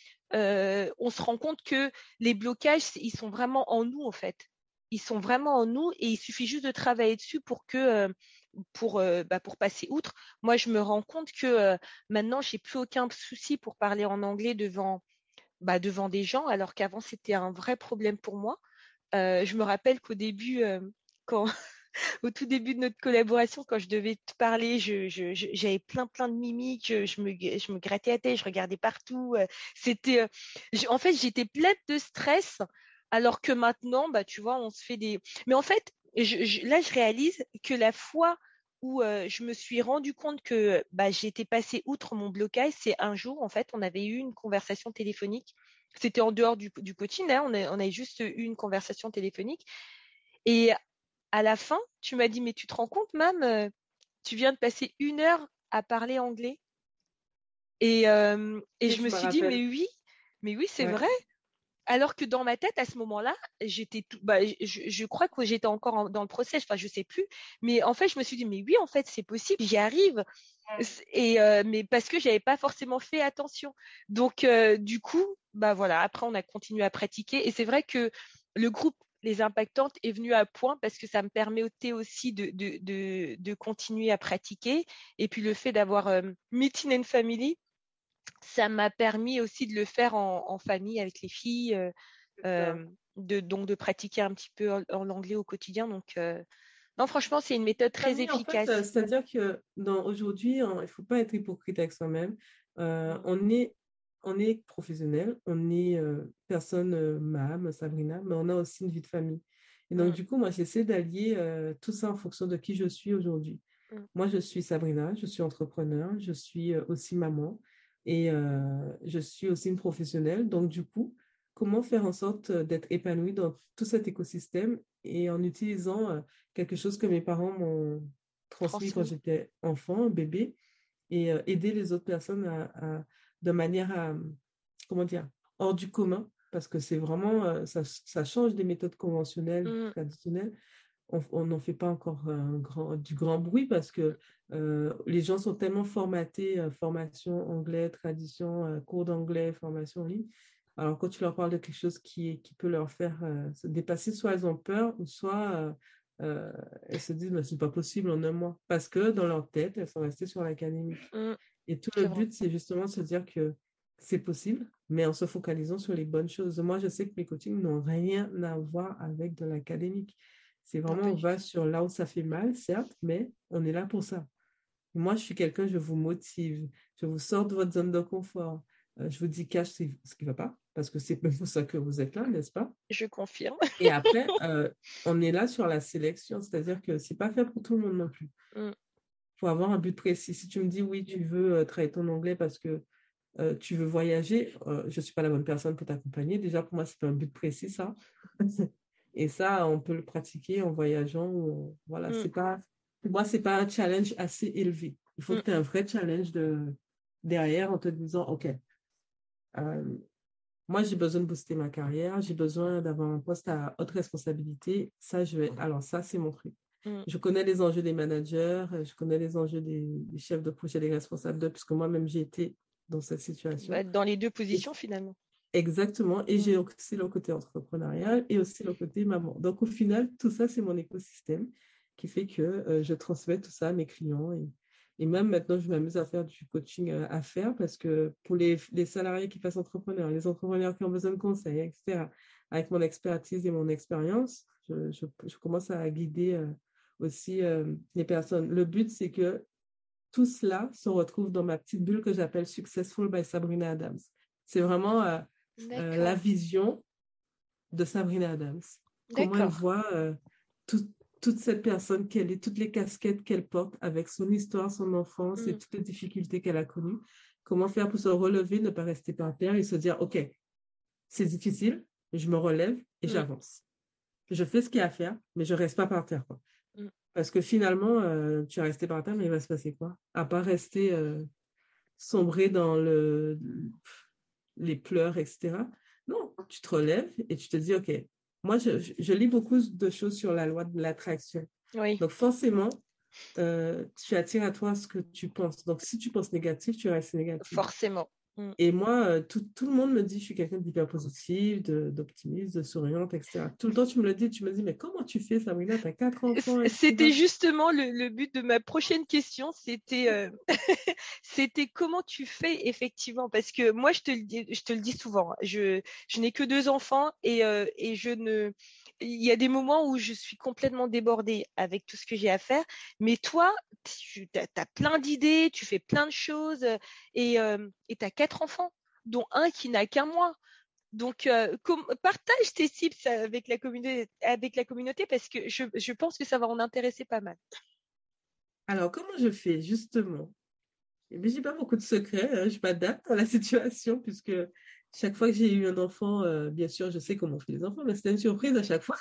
Speaker 1: on se rend compte que les blocages, ils sont vraiment en nous, en fait. Ils sont vraiment en nous et il suffit juste de travailler dessus pour passer outre. Moi, je me rends compte que maintenant, j'ai plus aucun souci pour parler en anglais devant des gens, alors qu'avant, c'était un vrai problème pour moi. Je me rappelle qu'au début, quand, au tout début de notre collaboration, quand je devais te parler, j'avais plein de mimiques, je me grattais la tête, je regardais partout. C'était, en fait, j'étais pleine de stress, alors que maintenant, bah, tu vois, on se fait des. Mais en fait, là, je réalise que la fois où je me suis rendu compte que bah, j'étais passée outre mon blocage, c'est un jour, en fait, on avait eu une conversation téléphonique. C'était en dehors du coaching, hein, on a juste eu une conversation téléphonique. Et à la fin, tu m'as dit, mais tu te rends compte, Mam, tu viens de passer 1 heure à parler anglais. Et
Speaker 2: Oui,
Speaker 1: je
Speaker 2: je
Speaker 1: me
Speaker 2: me
Speaker 1: suis dit,
Speaker 2: rappelle.
Speaker 1: mais oui, c'est
Speaker 2: Ouais.
Speaker 1: vrai. Alors que dans ma tête, à ce moment-là, je crois que j'étais encore dans le process, enfin, je sais plus. Mais en fait, je me suis dit, mais oui, en fait, c'est possible, j'y arrive. Mais parce que j'avais pas forcément fait attention. Donc, du coup, bah voilà, après, on a continué à pratiquer. Et c'est vrai que le groupe Les Impactantes est venu à point parce que ça me permettait aussi de continuer à pratiquer. Et puis, le fait d'avoir Meeting and Family, ça m'a permis aussi de le faire en famille avec les filles,
Speaker 2: C'est ça.
Speaker 1: euh, donc de pratiquer un petit peu en anglais au quotidien. Donc, non, franchement, c'est une méthode très
Speaker 2: Famille, en fait,
Speaker 1: efficace.
Speaker 2: c'est-à-dire que aujourd'hui, il ne faut pas être hypocrite avec soi-même. Euh,
Speaker 1: Mm.
Speaker 2: on est, on est professionnel, on est personne, Sabrina, mais on a aussi une vie de famille. Et donc, du coup, moi, j'essaie d'allier tout ça en fonction de qui je suis aujourd'hui.
Speaker 1: Mm.
Speaker 2: Moi, je suis Sabrina, je suis entrepreneur, je suis aussi maman et je suis aussi une professionnelle. Donc, du coup, comment faire en sorte d'être épanouie dans tout cet écosystème et en utilisant quelque chose que mes parents m'ont transmis quand
Speaker 1: Transmis.
Speaker 2: j'étais enfant, bébé, et aider les autres personnes de manière comment dire, hors du commun, parce que c'est vraiment, ça change des méthodes conventionnelles,
Speaker 1: Mm.
Speaker 2: traditionnelles. On n'en fait pas encore du grand bruit parce que les gens sont tellement formatés, formation anglais, tradition, cours d'anglais, formation en ligne. Alors, quand tu leur parles de quelque chose qui peut leur faire se dépasser, soit elles ont peur, ou soit elles se disent, mais c'est pas possible en un mois. Parce que dans leur tête, elles sont restées sur l'académie.
Speaker 1: Mm.
Speaker 2: Et tout le
Speaker 1: C'est vrai.
Speaker 2: but, c'est justement de se dire que c'est possible, mais en se focalisant sur les bonnes choses. Moi, je sais que mes coachings n'ont rien à voir avec de l'académique. C'est
Speaker 1: Non,
Speaker 2: vraiment,
Speaker 1: pas
Speaker 2: on
Speaker 1: du
Speaker 2: va
Speaker 1: tout.
Speaker 2: sur là où ça fait mal, certes, mais on est là pour ça. Moi, je suis quelqu'un, je vous motive, je vous sors de votre zone de confort. Je vous dis cache ce qui ne va pas, parce que c'est même pour ça que vous êtes là, n'est-ce pas?
Speaker 1: Je confirme.
Speaker 2: Et après, on est là sur la sélection, c'est-à-dire que c'est pas fait pour tout le monde non plus.
Speaker 1: Mm.
Speaker 2: Il faut avoir un but précis. Si tu me dis oui, tu veux travailler ton anglais parce que tu veux voyager, je ne suis pas la bonne personne pour t'accompagner. Déjà, pour moi, c'est pas un but précis, ça. Et ça, on peut le pratiquer en voyageant. Voilà,
Speaker 1: Mm.
Speaker 2: c'est pas, pour moi, c'est pas un challenge assez élevé. Il faut que
Speaker 1: Mm.
Speaker 2: tu aies un vrai challenge derrière en te disant, OK, euh, moi, j'ai besoin de booster ma carrière, j'ai besoin d'avoir un poste à haute responsabilité. Ça, alors ça, c'est mon truc.
Speaker 1: Mm.
Speaker 2: Je connais les enjeux des managers, je connais les enjeux des chefs de projet, des responsables puisque moi-même, j'ai été dans cette situation.
Speaker 1: Bah, dans les deux
Speaker 2: Et
Speaker 1: positions, finalement.
Speaker 2: exactement. Et
Speaker 1: Mm.
Speaker 2: j'ai aussi le côté entrepreneurial et aussi le côté maman. Donc, au final, tout ça, c'est mon écosystème qui fait que je transmets tout ça à mes clients. Et même maintenant, je m'amuse à faire du coaching à faire parce que pour les salariés qui passent entrepreneurs, les entrepreneurs qui ont besoin de conseils, etc., avec mon expertise et mon expérience, je commence à guider aussi les personnes. Le but, c'est que tout cela se retrouve dans ma petite bulle que j'appelle Successful by Sabrina Adams. C'est vraiment la
Speaker 1: D'accord.
Speaker 2: vision de Sabrina Adams. Comment elle
Speaker 1: D'accord.
Speaker 2: voit tout- toute cette personne qu'elle est, toutes les casquettes qu'elle porte avec son histoire, son enfance et
Speaker 1: Mm.
Speaker 2: toutes les difficultés qu'elle a connues. Comment faire pour se relever, ne pas rester par terre et se dire, OK, c'est difficile, je me relève et
Speaker 1: Mm.
Speaker 2: j'avance. Je fais ce qu'il y a à faire, mais je ne reste pas par terre, quoi.
Speaker 1: Mm.
Speaker 2: Parce que finalement, tu es resté par terre, mais il va se passer quoi? À part rester sombrer dans les pleurs, etc. Non, tu te relèves et tu te dis, OK, moi, je lis beaucoup de choses sur la loi de l'attraction.
Speaker 1: Oui,
Speaker 2: Donc, forcément, tu attires à toi ce que tu penses. Donc, si tu penses négatif, tu restes négatif.
Speaker 1: forcément. Mm.
Speaker 2: Et moi, tout le monde me dit, je suis quelqu'un d'hyper positif, d'optimiste, de souriante, etc. Tout le temps, tu me le dis, tu me dis, mais comment tu fais, Sabrina? Tu as 4 enfants,
Speaker 1: C'était
Speaker 2: etc.
Speaker 1: justement le but de ma prochaine question. C'était comment tu fais effectivement, parce que moi je te le dis souvent, hein, je n'ai que deux enfants et il y a des moments où je suis complètement débordée avec tout ce que j'ai à faire, mais toi, tu as plein d'idées, tu fais plein de choses et tu as quatre enfants, dont un qui n'a qu'un mois. Donc, partage tes tips avec la communauté parce que je pense que ça va en intéresser pas mal.
Speaker 2: Alors, comment je fais, justement? Mais j'ai pas beaucoup de secrets, hein. Je m'adapte à la situation puisque chaque fois que j'ai eu un enfant, bien sûr, je sais comment on fait les enfants, mais c'était une surprise à chaque fois.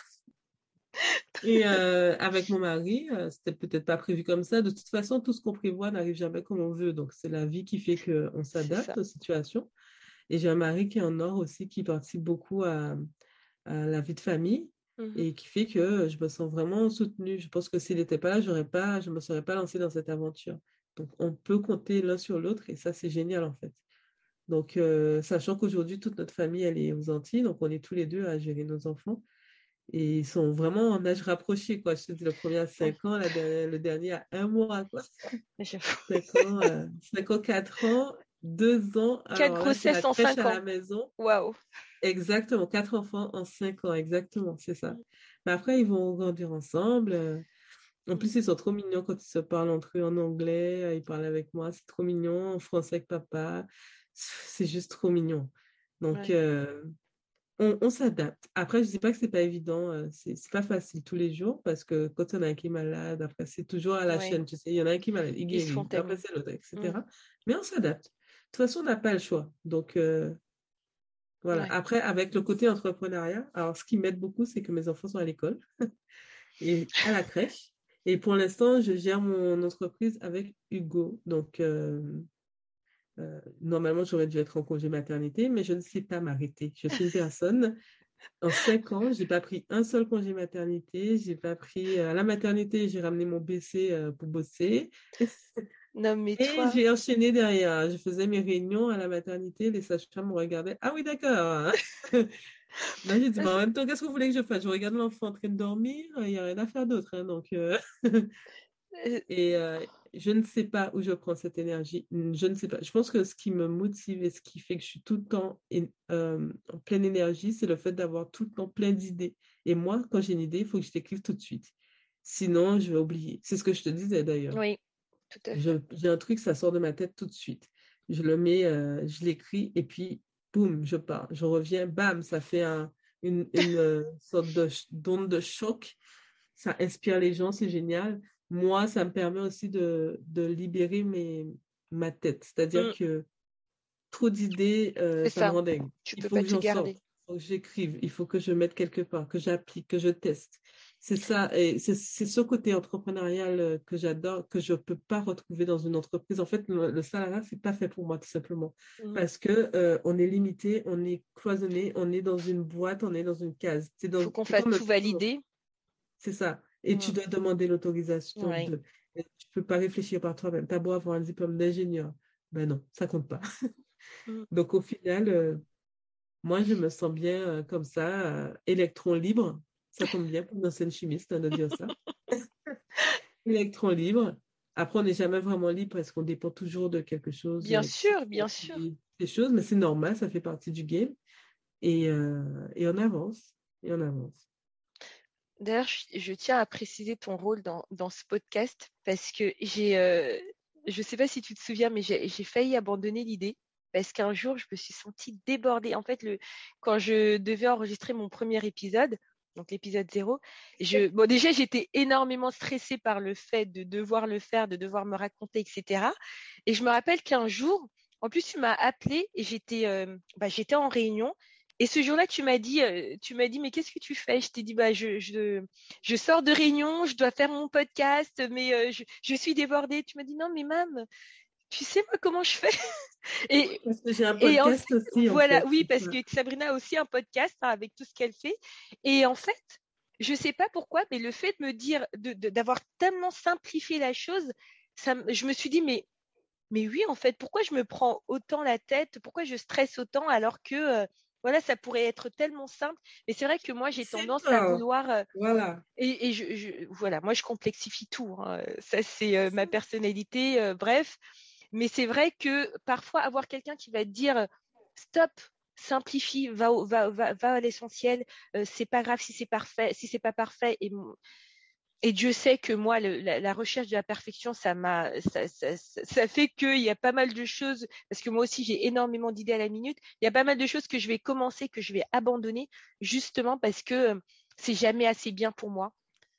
Speaker 2: Et avec mon mari, c'était peut-être pas prévu comme ça. De toute façon, tout ce qu'on prévoit n'arrive jamais comme on veut. Donc, c'est la vie qui fait qu'on
Speaker 1: C'est ça.
Speaker 2: s'adapte aux situations. Et j'ai un mari qui est en or aussi, qui participe beaucoup à la vie de famille
Speaker 1: Mhm.
Speaker 2: et qui fait que je me sens vraiment soutenue. Je pense que s'il n'était pas là, je me serais pas lancée dans cette aventure. Donc, on peut compter l'un sur l'autre et ça, c'est génial en fait. Donc, sachant qu'aujourd'hui, toute notre famille, elle est aux Antilles, donc on est tous les deux à gérer nos enfants. Et ils sont vraiment en âge rapproché, quoi. Je te dis, le premier à
Speaker 1: Bon,
Speaker 2: 5 ans, le dernier à 1 mois, quoi.
Speaker 1: j'avoue.
Speaker 2: 5 ans, 4 ans, 2 ans.
Speaker 1: Quatre
Speaker 2: Alors là, c'est la
Speaker 1: grossesses en
Speaker 2: crèche
Speaker 1: cinq
Speaker 2: à
Speaker 1: ans.
Speaker 2: la maison.
Speaker 1: Waouh.
Speaker 2: Exactement, 4 enfants en 5 ans, exactement, c'est ça. Mais après, ils vont grandir ensemble. En
Speaker 1: Mm.
Speaker 2: plus, ils sont trop mignons quand ils se parlent entre eux en anglais. Ils parlent avec moi, c'est trop mignon. En français avec papa, c'est juste trop mignon. Donc,
Speaker 1: Ouais.
Speaker 2: on s'adapte. Après, je ne dis pas que c'est pas évident, c'est pas facile tous les jours parce que quand on a un qui est malade, après, c'est toujours à la
Speaker 1: Ouais,
Speaker 2: chaîne, tu sais, il y en a un qui est malade, il
Speaker 1: ils
Speaker 2: guérit, après,
Speaker 1: spontanés.
Speaker 2: c'est l'autre,
Speaker 1: Mm.
Speaker 2: etc. Mais on s'adapte. De toute façon, on n'a pas le choix. Donc, voilà.
Speaker 1: Ouais.
Speaker 2: Après, avec le côté entrepreneuriat, alors, ce qui m'aide beaucoup, c'est que mes enfants sont à l'école et à la crèche. Et pour l'instant, je gère mon entreprise avec Hugo. Donc, normalement, j'aurais dû être en congé maternité, mais je ne sais pas m'arrêter. Je suis une personne. En 5 ans, j'ai pas pris un seul congé maternité. J'ai pas pris à la maternité, j'ai ramené mon BC pour bosser
Speaker 1: Non, mais
Speaker 2: et
Speaker 1: toi,
Speaker 2: j'ai enchaîné derrière. Je faisais mes réunions à la maternité. Les sages-femmes me regardaient. Ah oui, d'accord. Là, j'ai dit, bah, en même temps, qu'est-ce que vous voulez que je fasse? Je regarde l'enfant en train de dormir. Il n'y a rien à faire d'autre, hein, donc,
Speaker 1: euh,
Speaker 2: et je ne sais pas où je prends cette énergie. Je ne sais pas. Je pense que ce qui me motive et ce qui fait que je suis tout le temps en pleine énergie, c'est le fait d'avoir tout le temps plein d'idées. Et moi, quand j'ai une idée, il faut que je l'écrive tout de suite. Sinon, je vais oublier. C'est ce que je te disais d'ailleurs.
Speaker 1: oui, tout à fait.
Speaker 2: J'ai un truc, ça sort de ma tête tout de suite. Je le mets, je l'écris et puis, boum, je pars. Je reviens, bam, ça fait une sorte d'onde de choc. Ça inspire les gens, c'est génial. Moi, ça me permet aussi de libérer ma tête. C'est-à-dire
Speaker 1: Mm,
Speaker 2: que trop d'idées,
Speaker 1: c'est
Speaker 2: ça me
Speaker 1: ça.
Speaker 2: rend dingue.
Speaker 1: Tu
Speaker 2: Il
Speaker 1: peux
Speaker 2: faut
Speaker 1: pas
Speaker 2: que
Speaker 1: te
Speaker 2: j'en sorte,
Speaker 1: garder.
Speaker 2: il faut que j'écrive, il faut que je mette quelque part, que j'applique, que je teste. C'est ça, et c'est ce côté entrepreneurial que j'adore, que je ne peux pas retrouver dans une entreprise. En fait, le salariat, c'est pas fait pour moi, tout simplement.
Speaker 1: Mm.
Speaker 2: Parce que on est limité, on est cloisonné, on est dans une boîte, on est dans une case.
Speaker 1: Faut qu'on
Speaker 2: C'est
Speaker 1: fasse
Speaker 2: comme le
Speaker 1: tout
Speaker 2: bureau.
Speaker 1: valider.
Speaker 2: C'est ça. Et tu
Speaker 1: Mm.
Speaker 2: dois demander l'autorisation
Speaker 1: Ouais.
Speaker 2: de. Et tu peux pas réfléchir par toi-même. T'as beau avoir un diplôme d'ingénieur. Ben non, ça compte pas.
Speaker 1: Mm.
Speaker 2: Donc au final, moi, je me sens bien comme ça, électron libre. Ça tombe bien pour une ancienne chimiste hein, de dire ça. Électron libre. Après, on n'est jamais vraiment libre parce qu'on dépend toujours de quelque chose
Speaker 1: Bien
Speaker 2: qui
Speaker 1: sûr, bien
Speaker 2: fait
Speaker 1: sûr.
Speaker 2: des choses, mais c'est normal, ça fait partie du game. Et on avance. Et on avance.
Speaker 1: D'ailleurs, je tiens à préciser ton rôle dans ce podcast parce que je sais pas si tu te souviens, mais j'ai failli abandonner l'idée parce qu'un jour, je me suis sentie débordée. En fait, quand je devais enregistrer mon premier épisode, donc l'épisode 0, bon, déjà, j'étais énormément stressée par le fait de devoir le faire, de devoir me raconter, etc. Et je me rappelle qu'un jour, en plus, tu m'as appelée et j'étais en réunion. Et ce jour-là, tu m'as dit, mais qu'est-ce que tu fais? Je t'ai dit, bah, je sors de réunion, je dois faire mon podcast, mais je suis débordée. Tu m'as dit, non, mais mam, tu sais moi comment je fais?
Speaker 2: Oui,
Speaker 1: Et,
Speaker 2: parce que j'ai un
Speaker 1: et en fait,
Speaker 2: podcast aussi, en
Speaker 1: voilà,
Speaker 2: fait.
Speaker 1: oui,
Speaker 2: C'est
Speaker 1: parce
Speaker 2: ça.
Speaker 1: que Sabrina a aussi un podcast hein, avec tout ce qu'elle fait. Et en fait, je sais pas pourquoi, mais le fait de me dire, d'avoir tellement simplifié la chose, je me suis dit, mais oui, en fait, pourquoi je me prends autant la tête? Pourquoi je stresse autant alors que voilà, ça pourrait être tellement simple. Mais c'est vrai que moi, j'ai tendance à
Speaker 2: Simple.
Speaker 1: vouloir
Speaker 2: Voilà.
Speaker 1: et voilà, moi, je complexifie tout. Hein. Ça, c'est ma personnalité. Bref, mais c'est vrai que parfois avoir quelqu'un qui va te dire stop. Simplifie, va à l'essentiel. C'est pas grave si c'est parfait, si c'est pas parfait. Et Dieu sait que moi, la recherche de la perfection, ça fait qu'il y a pas mal de choses, parce que moi aussi, j'ai énormément d'idées à la minute. Il y a pas mal de choses que je vais commencer, que je vais abandonner, justement parce que c'est jamais assez bien pour moi.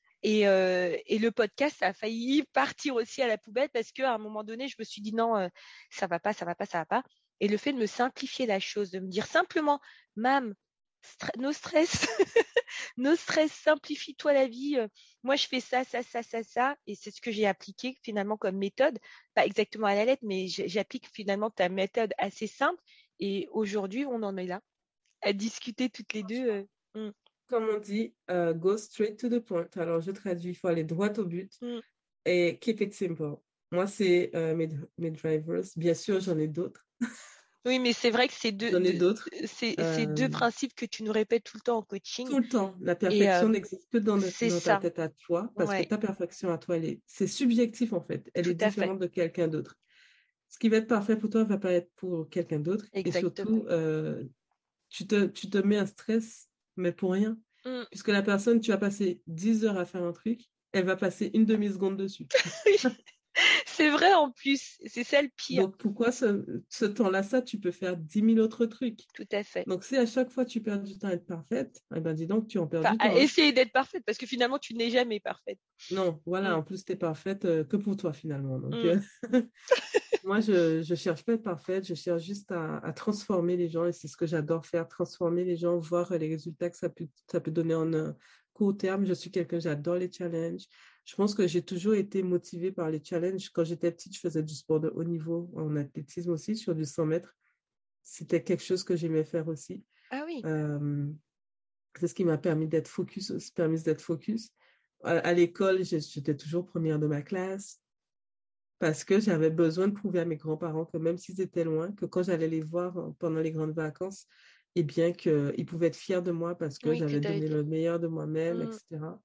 Speaker 1: Et le podcast, ça a failli partir aussi à la poubelle parce qu'à un moment donné, je me suis dit non, ça va pas, ça va pas, ça va pas. Et le fait de me simplifier la chose, de me dire simplement, Mam, no stress, no stress, simplifie-toi la vie. Moi, je fais ça, ça, ça, ça, ça. Et c'est ce que j'ai appliqué finalement comme méthode. Pas exactement à la lettre, mais j'applique finalement ta méthode assez simple. Et aujourd'hui, on en est là, à discuter toutes les deux. Mm,
Speaker 2: Comme on dit, go straight to the point. Alors, je traduis, il faut aller droit au but
Speaker 1: mm.
Speaker 2: et keep it simple. Moi, c'est mes drivers. Bien sûr, j'en ai d'autres.
Speaker 1: Oui, mais c'est vrai que
Speaker 2: J'en ai d'autres.
Speaker 1: c'est deux
Speaker 2: Euh,
Speaker 1: principes que tu nous répètes tout le temps en coaching.
Speaker 2: tout le temps. La
Speaker 1: Et
Speaker 2: perfection n'existe que
Speaker 1: c'est
Speaker 2: dans ta
Speaker 1: ça.
Speaker 2: tête à toi parce que
Speaker 1: Ouais,
Speaker 2: ta perfection à toi, c'est subjectif en fait. Elle est
Speaker 1: tout à fait.
Speaker 2: différente de quelqu'un d'autre. Ce qui va être parfait pour toi ne va pas être pour quelqu'un d'autre. Et
Speaker 1: Exactement.
Speaker 2: surtout, tu te mets un stress, mais pour rien.
Speaker 1: Mm.
Speaker 2: Puisque la personne, tu vas passer 10 heures à faire un truc, elle va passer une demi-seconde dessus.
Speaker 1: C'est vrai en plus. C'est ça le pire.
Speaker 2: Donc, pourquoi ce temps-là, ça, tu peux faire 10 000 autres trucs.
Speaker 1: Tout à fait.
Speaker 2: Donc, si à chaque fois tu perds du temps à être parfaite, eh ben, dis donc, tu en perds
Speaker 1: Enfin,
Speaker 2: du
Speaker 1: à
Speaker 2: temps. Hein.
Speaker 1: essayer d'être parfaite parce que finalement, tu n'es jamais parfaite.
Speaker 2: Non, voilà,
Speaker 1: Mm,
Speaker 2: en plus, tu es parfaite que pour toi, finalement. Donc,
Speaker 1: mm.
Speaker 2: moi, je cherche pas à être parfaite, je cherche juste à transformer les gens et c'est ce que j'adore faire, transformer les gens, voir les résultats que ça peut donner en un court terme. Je suis quelqu'un, j'adore les challenges. Je pense que j'ai toujours été motivée par les challenges. Quand j'étais petite, je faisais du sport de haut niveau en athlétisme aussi, sur du 100 mètres. C'était quelque chose que j'aimais faire aussi.
Speaker 1: Ah oui.
Speaker 2: Euh, c'est ce qui m'a permis d'être focus. À l'école, j'étais toujours première de ma classe parce que j'avais besoin de prouver à mes grands-parents que même s'ils étaient loin, que quand j'allais les voir pendant les grandes vacances, eh bien qu'ils pouvaient être fiers de moi parce que
Speaker 1: Oui, que
Speaker 2: j'avais
Speaker 1: tu as
Speaker 2: donné
Speaker 1: été.
Speaker 2: le meilleur de moi-même,
Speaker 1: Mm,
Speaker 2: etc.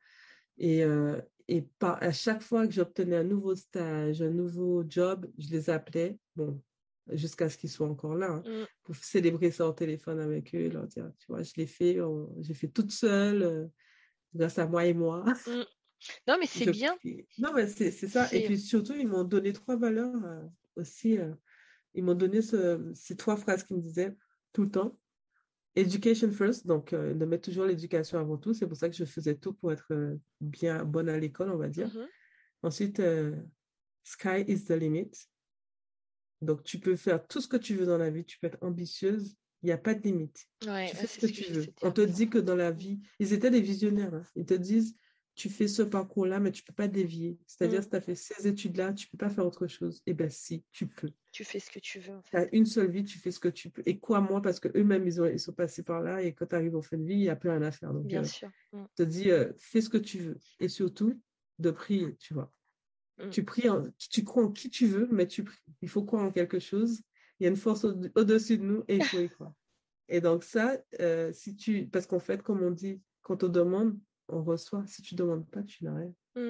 Speaker 2: Et à chaque fois que j'obtenais un nouveau stage, un nouveau job, je les appelais, bon, jusqu'à ce qu'ils soient encore là, hein,
Speaker 1: mm,
Speaker 2: pour célébrer ça au téléphone avec eux, leur dire, tu vois, je l'ai fait, j'ai fait toute seule, grâce à moi et moi.
Speaker 1: mm. Non, mais c'est
Speaker 2: Je
Speaker 1: bien.
Speaker 2: prie. Non, mais c'est ça. Et
Speaker 1: C'est
Speaker 2: puis surtout, ils m'ont donné trois valeurs aussi. Ils m'ont donné ces trois phrases qu'ils me disaient tout le temps. Education first, donc de mettre toujours l'éducation avant tout. C'est pour ça que je faisais tout pour être bien bonne à l'école, on va dire.
Speaker 1: Mhm.
Speaker 2: Ensuite, sky is the limit. Donc, tu peux faire tout ce que tu veux dans la vie. Tu peux être ambitieuse. Il n'y a pas de limite.
Speaker 1: Ouais,
Speaker 2: Tu
Speaker 1: ah,
Speaker 2: fais ce
Speaker 1: c'est
Speaker 2: que
Speaker 1: ce que
Speaker 2: tu
Speaker 1: j'essaie
Speaker 2: veux.
Speaker 1: de
Speaker 2: On
Speaker 1: dire.
Speaker 2: te dit que dans la vie, ils étaient des visionnaires. Hein. Ils te disent, tu fais ce parcours-là, mais tu ne peux pas dévier. C'est-à-dire,
Speaker 1: Mm.
Speaker 2: si tu as fait ces études-là, tu ne peux pas faire autre chose. Eh bien, si, tu peux.
Speaker 1: Tu fais ce que tu veux, en
Speaker 2: Tu
Speaker 1: fait.
Speaker 2: as une seule vie, tu fais ce que tu peux. Et quoi, moi, parce qu'eux-mêmes, ils sont passés par là. Et quand tu arrives en fin de vie, il n'y a plus rien à faire. Donc,
Speaker 1: Bien sûr. Mm,
Speaker 2: je te dis, fais ce que tu veux. Et surtout, de prier, tu vois.
Speaker 1: mm.
Speaker 2: Tu crois en qui tu veux, mais tu pries. Il faut croire en quelque chose. Il y a une force au-dessus de nous et il faut y croire. Et donc ça, parce qu'en fait, comme on dit, quand on demande, on reçoit. Si tu ne demandes pas, tu n'as rien.
Speaker 1: Mm.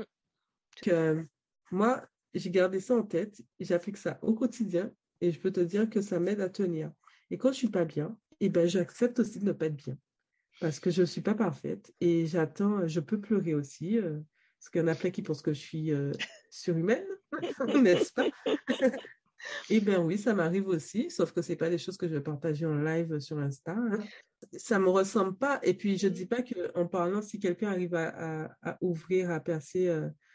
Speaker 2: Moi, j'ai gardé ça en tête, j'applique ça au quotidien et je peux te dire que ça m'aide à tenir. Et quand je suis pas bien, eh ben, j'accepte aussi de ne pas être bien parce que je ne suis pas parfaite et j'attends, je peux pleurer aussi parce qu'il y en a plein qui pensent que je suis surhumaine, n'est-ce pas? Eh bien oui, ça m'arrive aussi, sauf que c'est pas des choses que je vais partager en live sur Insta. Hein. Ça me ressemble pas. Et puis je dis pas qu'en parlant, si quelqu'un arrive à ouvrir, à percer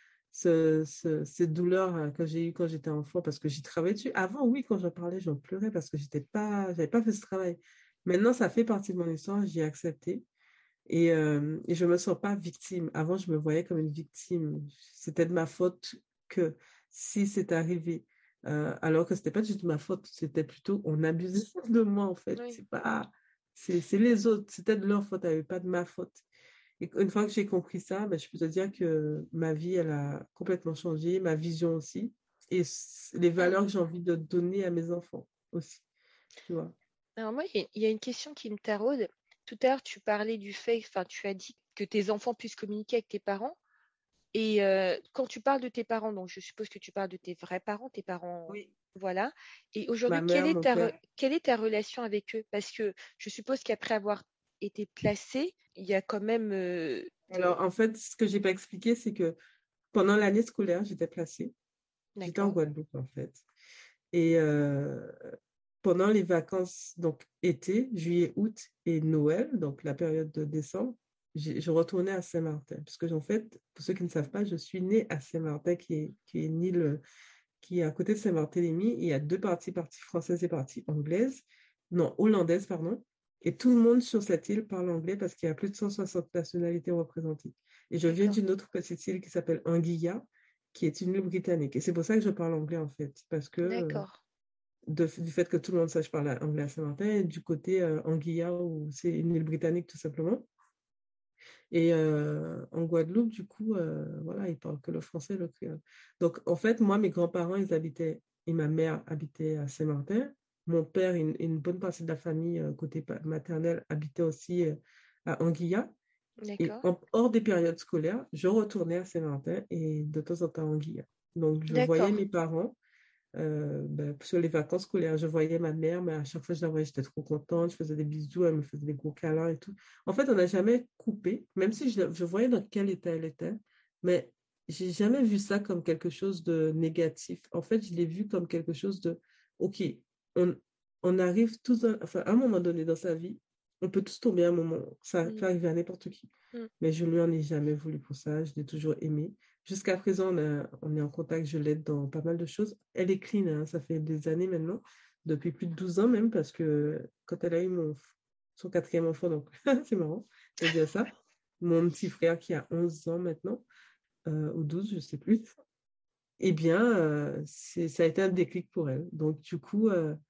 Speaker 2: ces douleurs que j'ai eues quand j'étais enfant, parce que j'y travaillais dessus. Avant, oui, quand j'en parlais, j'en pleurais parce que j'avais pas fait ce travail. Maintenant, ça fait partie de mon histoire, j'ai accepté. Et je me sens pas victime. Avant, je me voyais comme une victime. C'était de ma faute que si c'est arrivé. Alors que c'était pas juste de ma faute, c'était plutôt on abusait de moi en fait.
Speaker 1: Oui.
Speaker 2: C'est les autres, c'était de leur faute, pas de ma faute. Et une fois que j'ai compris ça, ben, je peux te dire que ma vie, elle a complètement changé, ma vision aussi, et les
Speaker 1: Mm.
Speaker 2: valeurs que j'ai envie de donner à mes enfants aussi, tu vois.
Speaker 1: Alors moi, il y a une question qui me taraude. Tout à l'heure, tu parlais du fait, enfin, tu as dit que tes enfants puissent communiquer avec tes parents. Et quand tu parles de tes parents, donc je suppose que tu parles de tes vrais parents, tes parents,
Speaker 2: Oui.
Speaker 1: voilà. Et
Speaker 2: Ma
Speaker 1: aujourd'hui,
Speaker 2: mère, mon père.
Speaker 1: quelle est ta relation avec eux? Parce que je suppose qu'après avoir été placé, il y a quand même...
Speaker 2: Alors, en fait, ce que j'ai pas expliqué, c'est que pendant l'année scolaire, j'étais placée. J'étais en
Speaker 1: D'accord,
Speaker 2: Guadeloupe, en fait. Et pendant les vacances, donc été, juillet, août et Noël, donc la période de décembre, je retournais à Saint-Martin. Parce que, en fait, pour ceux qui ne savent pas, je suis née à Saint-Martin, qui est une île qui est à côté de Saint-Barthélemy. Il y a deux parties françaises et partie anglaise. Non, hollandaise, pardon. Et tout le monde sur cette île parle anglais parce qu'il y a plus de 160 nationalités représentées. Et je viens
Speaker 1: d'accord,
Speaker 2: d'une autre petite île qui s'appelle Anguilla, qui est une île britannique. Et c'est pour ça que je parle anglais, en fait. Parce que
Speaker 1: d'accord,
Speaker 2: du fait que tout le monde sache parler anglais à Saint-Martin, et du côté Anguilla, où c'est une île britannique, tout simplement. Et en Guadeloupe, du coup, voilà, ils parlent que le français et le créole. Donc, en fait, moi, mes grands-parents, et ma mère habitait à Saint-Martin. Mon père, une bonne partie de la famille, côté maternel, habitait aussi à Anguilla. Et
Speaker 1: d'accord,
Speaker 2: hors des périodes scolaires, je retournais à Saint-Martin et de temps en temps à Anguilla. Donc, je voyais
Speaker 1: d'accord,
Speaker 2: mes parents sur les vacances scolaires. Je voyais ma mère, mais à chaque fois que je la voyais, j'étais trop contente. Je faisais des bisous, elle me faisait des gros câlins et tout. En fait, on n'a jamais coupé, même si je voyais dans quel état elle était, mais j'ai jamais vu ça comme quelque chose de négatif. En fait, je l'ai vu comme quelque chose de, OK, on, on arrive tous, enfin, à un moment donné dans sa vie, on peut tous tomber à un moment. Ça peut
Speaker 1: Mm,
Speaker 2: arriver à n'importe qui.
Speaker 1: mm,
Speaker 2: Mais je lui en ai jamais voulu pour ça. Je l'ai toujours aimé. Jusqu'à présent, on est en contact. Je l'aide dans pas mal de choses. Elle est clean, hein, ça fait des années maintenant, depuis plus de 12 ans même, parce que quand elle a eu son quatrième enfant, donc c'est marrant de dire ça, mon petit frère qui a 11 ans maintenant, ou 12 je sais plus, eh bien, ça a été un déclic pour elle. Donc, du coup,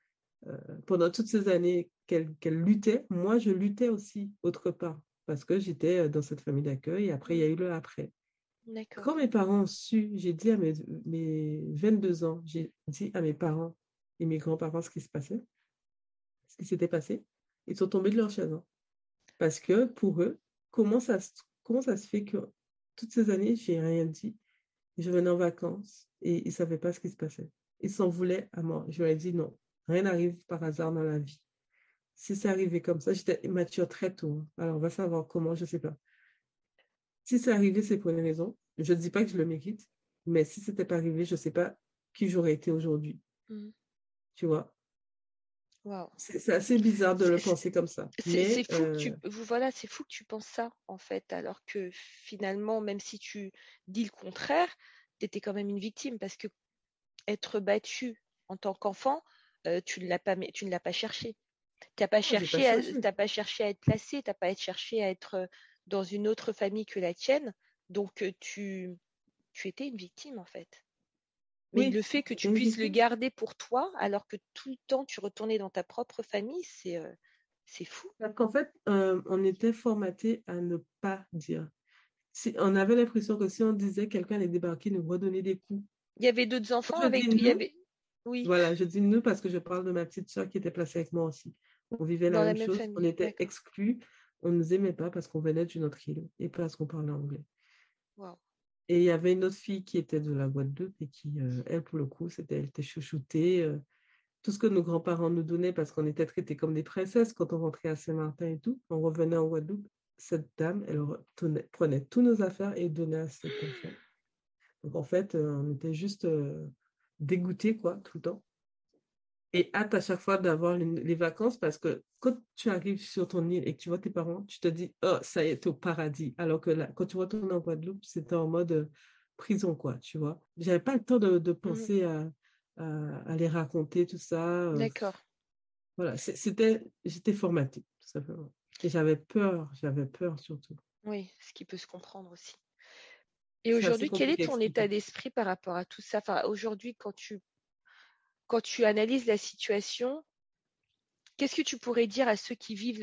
Speaker 2: pendant toutes ces années qu'elle luttait, moi, je luttais aussi autre part, parce que j'étais dans cette famille d'accueil, et après, il y
Speaker 1: mm.
Speaker 2: a eu le après.
Speaker 1: D'accord.
Speaker 2: Quand mes parents ont su, j'ai dit à mes 22 ans, j'ai dit à mes parents et mes grands-parents ce qui se passait, ce qui s'était passé, ils sont tombés de leur chaise, hein. Parce que pour eux, comment ça se fait que toutes ces années, j'ai rien dit. Je venais en vacances et ils ne savaient pas ce qui se passait. Ils s'en voulaient à mort. Je leur ai dit non, rien n'arrive par hasard dans la vie. Si c'est arrivé comme ça, j'étais mature très tôt, hein. Alors, on va savoir comment, je ne sais pas. Si c'est arrivé, c'est pour une raison. Je ne dis pas que je le mérite, mais si ce n'était pas arrivé, je ne sais pas qui j'aurais été aujourd'hui.
Speaker 1: Mm.
Speaker 2: Tu vois?
Speaker 1: Waouh.
Speaker 2: C'est assez bizarre de
Speaker 1: C'est
Speaker 2: le
Speaker 1: c'est-
Speaker 2: penser comme ça.
Speaker 1: c'est
Speaker 2: Mais
Speaker 1: fou que voilà, c'est fou que tu penses ça, en fait, alors que finalement, même si tu dis le contraire, tu étais quand même une victime parce que être battu en tant qu'enfant, tu ne l'as pas cherché.
Speaker 2: non, j'ai pas cherché.
Speaker 1: T'as pas cherché à être placé, t'as pas cherché à être dans une autre famille que la tienne. Donc tu étais une victime en fait. Mais le
Speaker 2: Oui,
Speaker 1: fait que
Speaker 2: j'étais
Speaker 1: tu
Speaker 2: une
Speaker 1: puisses le
Speaker 2: victime.
Speaker 1: garder pour toi, alors que tout le temps tu retournais dans ta propre famille, c'est fou.
Speaker 2: Parce qu'en fait, on était formaté à ne pas dire. Si, on avait l'impression que si on disait quelqu'un allait débarquer, nous redonner des coups.
Speaker 1: Il y avait d'autres enfants
Speaker 2: Quand je dis
Speaker 1: avec, il y
Speaker 2: nous,
Speaker 1: avait, oui,
Speaker 2: voilà, je dis nous parce que je parle de ma petite sœur qui était placée avec moi aussi. On vivait la
Speaker 1: dans la
Speaker 2: même
Speaker 1: même
Speaker 2: chose, on
Speaker 1: famille,
Speaker 2: était
Speaker 1: d'accord.
Speaker 2: exclus, on ne nous aimait pas parce qu'on venait d'une autre île et parce qu'on parlait anglais.
Speaker 1: Waouh.
Speaker 2: Et il y avait une autre fille qui était de la Guadeloupe et qui, elle, pour le coup, elle était chouchoutée. Tout ce que nos grands-parents nous donnaient parce qu'on était traités comme des princesses quand on rentrait à Saint-Martin et tout, on revenait en Guadeloupe. Cette dame, elle prenait tous nos affaires et donnait à cet enfant. Donc en fait, on était juste dégoûtés, quoi, tout le temps. Et hâte à chaque fois d'avoir les vacances parce que quand tu arrives sur ton île et que tu vois tes parents, tu te dis, oh, ça y est, t'es au paradis. Alors que là, quand tu retournes en Guadeloupe, c'était en mode prison, quoi, tu vois. J'avais pas le temps de
Speaker 1: Mhm.
Speaker 2: penser à les raconter, tout ça.
Speaker 1: D'accord.
Speaker 2: Voilà, j'étais formatée, tout simplement. Et j'avais peur surtout.
Speaker 1: Oui, ce qui peut se comprendre aussi. Et
Speaker 2: C'est assez
Speaker 1: aujourd'hui, quel est
Speaker 2: compliqué à
Speaker 1: ton état
Speaker 2: expliquer.
Speaker 1: d'esprit par rapport à tout ça? Enfin, aujourd'hui, quand tu analyses la situation, qu'est-ce que tu pourrais dire à ceux qui vivent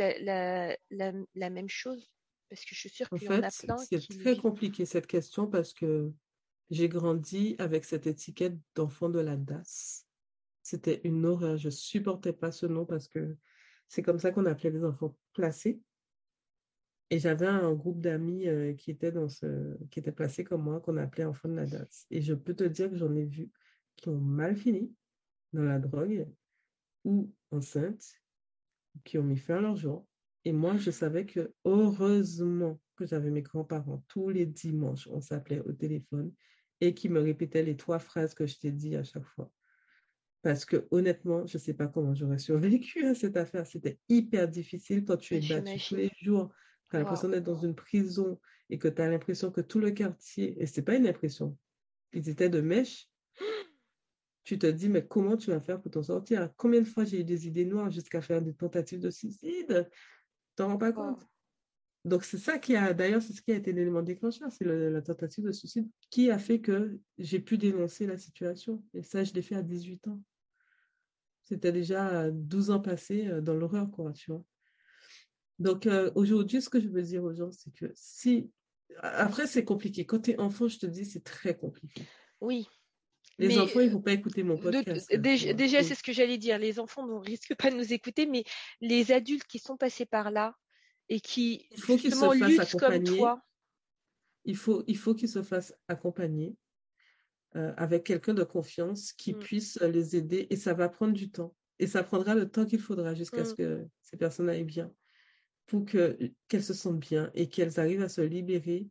Speaker 1: la même chose? Parce que je suis sûre
Speaker 2: En
Speaker 1: qu'il y en a
Speaker 2: fait,
Speaker 1: plein
Speaker 2: c'est
Speaker 1: qui le
Speaker 2: très
Speaker 1: vivent.
Speaker 2: compliqué cette question parce que j'ai grandi avec cette étiquette d'enfant de la DAS. C'était une horreur. Je supportais pas ce nom parce que c'est comme ça qu'on appelait les enfants placés. Et j'avais un groupe d'amis qui étaient placés comme moi, qu'on appelait enfants de la DAS. Et je peux te dire que j'en ai vu qui ont mal fini dans la drogue ou enceintes, qui ont mis fin à leur jour. Et moi, je savais que heureusement que j'avais mes grands-parents tous les dimanches, on s'appelait au téléphone et qui me répétaient les 3 phrases que je t'ai dit à chaque fois. Parce que honnêtement, je ne sais pas comment j'aurais survécu à cette affaire. C'était hyper difficile quand tu es battu tous
Speaker 1: J'imagine.
Speaker 2: les jours. Tu as
Speaker 1: Waouh.
Speaker 2: l'impression d'être dans une prison et que tu as l'impression que tout le quartier, et c'est pas une impression, ils étaient de mèche. Tu te dis, mais comment tu vas faire pour t'en sortir? Combien de fois j'ai eu des idées noires jusqu'à faire des tentatives de suicide? T'en rends pas
Speaker 1: Waouh.
Speaker 2: compte. Donc, c'est ça qui a, d'ailleurs, c'est ce qui a été l'élément déclencheur, c'est la tentative de suicide qui a fait que j'ai pu dénoncer la situation. Et ça, je l'ai fait à 18 ans. C'était déjà 12 ans passés dans l'horreur, quoi, tu vois. Donc, aujourd'hui, ce que je veux dire aux gens, c'est que si... Après, c'est compliqué. Quand tu es enfant, je te dis, c'est très compliqué.
Speaker 1: Oui,
Speaker 2: Les
Speaker 1: mais
Speaker 2: enfants, ils ne vont pas écouter mon podcast, là, tu vois.
Speaker 1: déjà, c'est ce que j'allais dire. Les enfants ne risquent pas de nous écouter, mais les adultes qui sont passés par là et qui,
Speaker 2: Il faut qu'ils se
Speaker 1: justement,
Speaker 2: fassent
Speaker 1: luttent comme
Speaker 2: accompagner.
Speaker 1: toi.
Speaker 2: Il faut qu'ils se fassent accompagner avec quelqu'un de confiance qui
Speaker 1: Mm,
Speaker 2: puisse les aider et ça va prendre du temps. Et ça prendra le temps qu'il faudra jusqu'à ce
Speaker 1: mm,
Speaker 2: que ces personnes aillent bien pour qu'elles se sentent bien et qu'elles arrivent à se libérer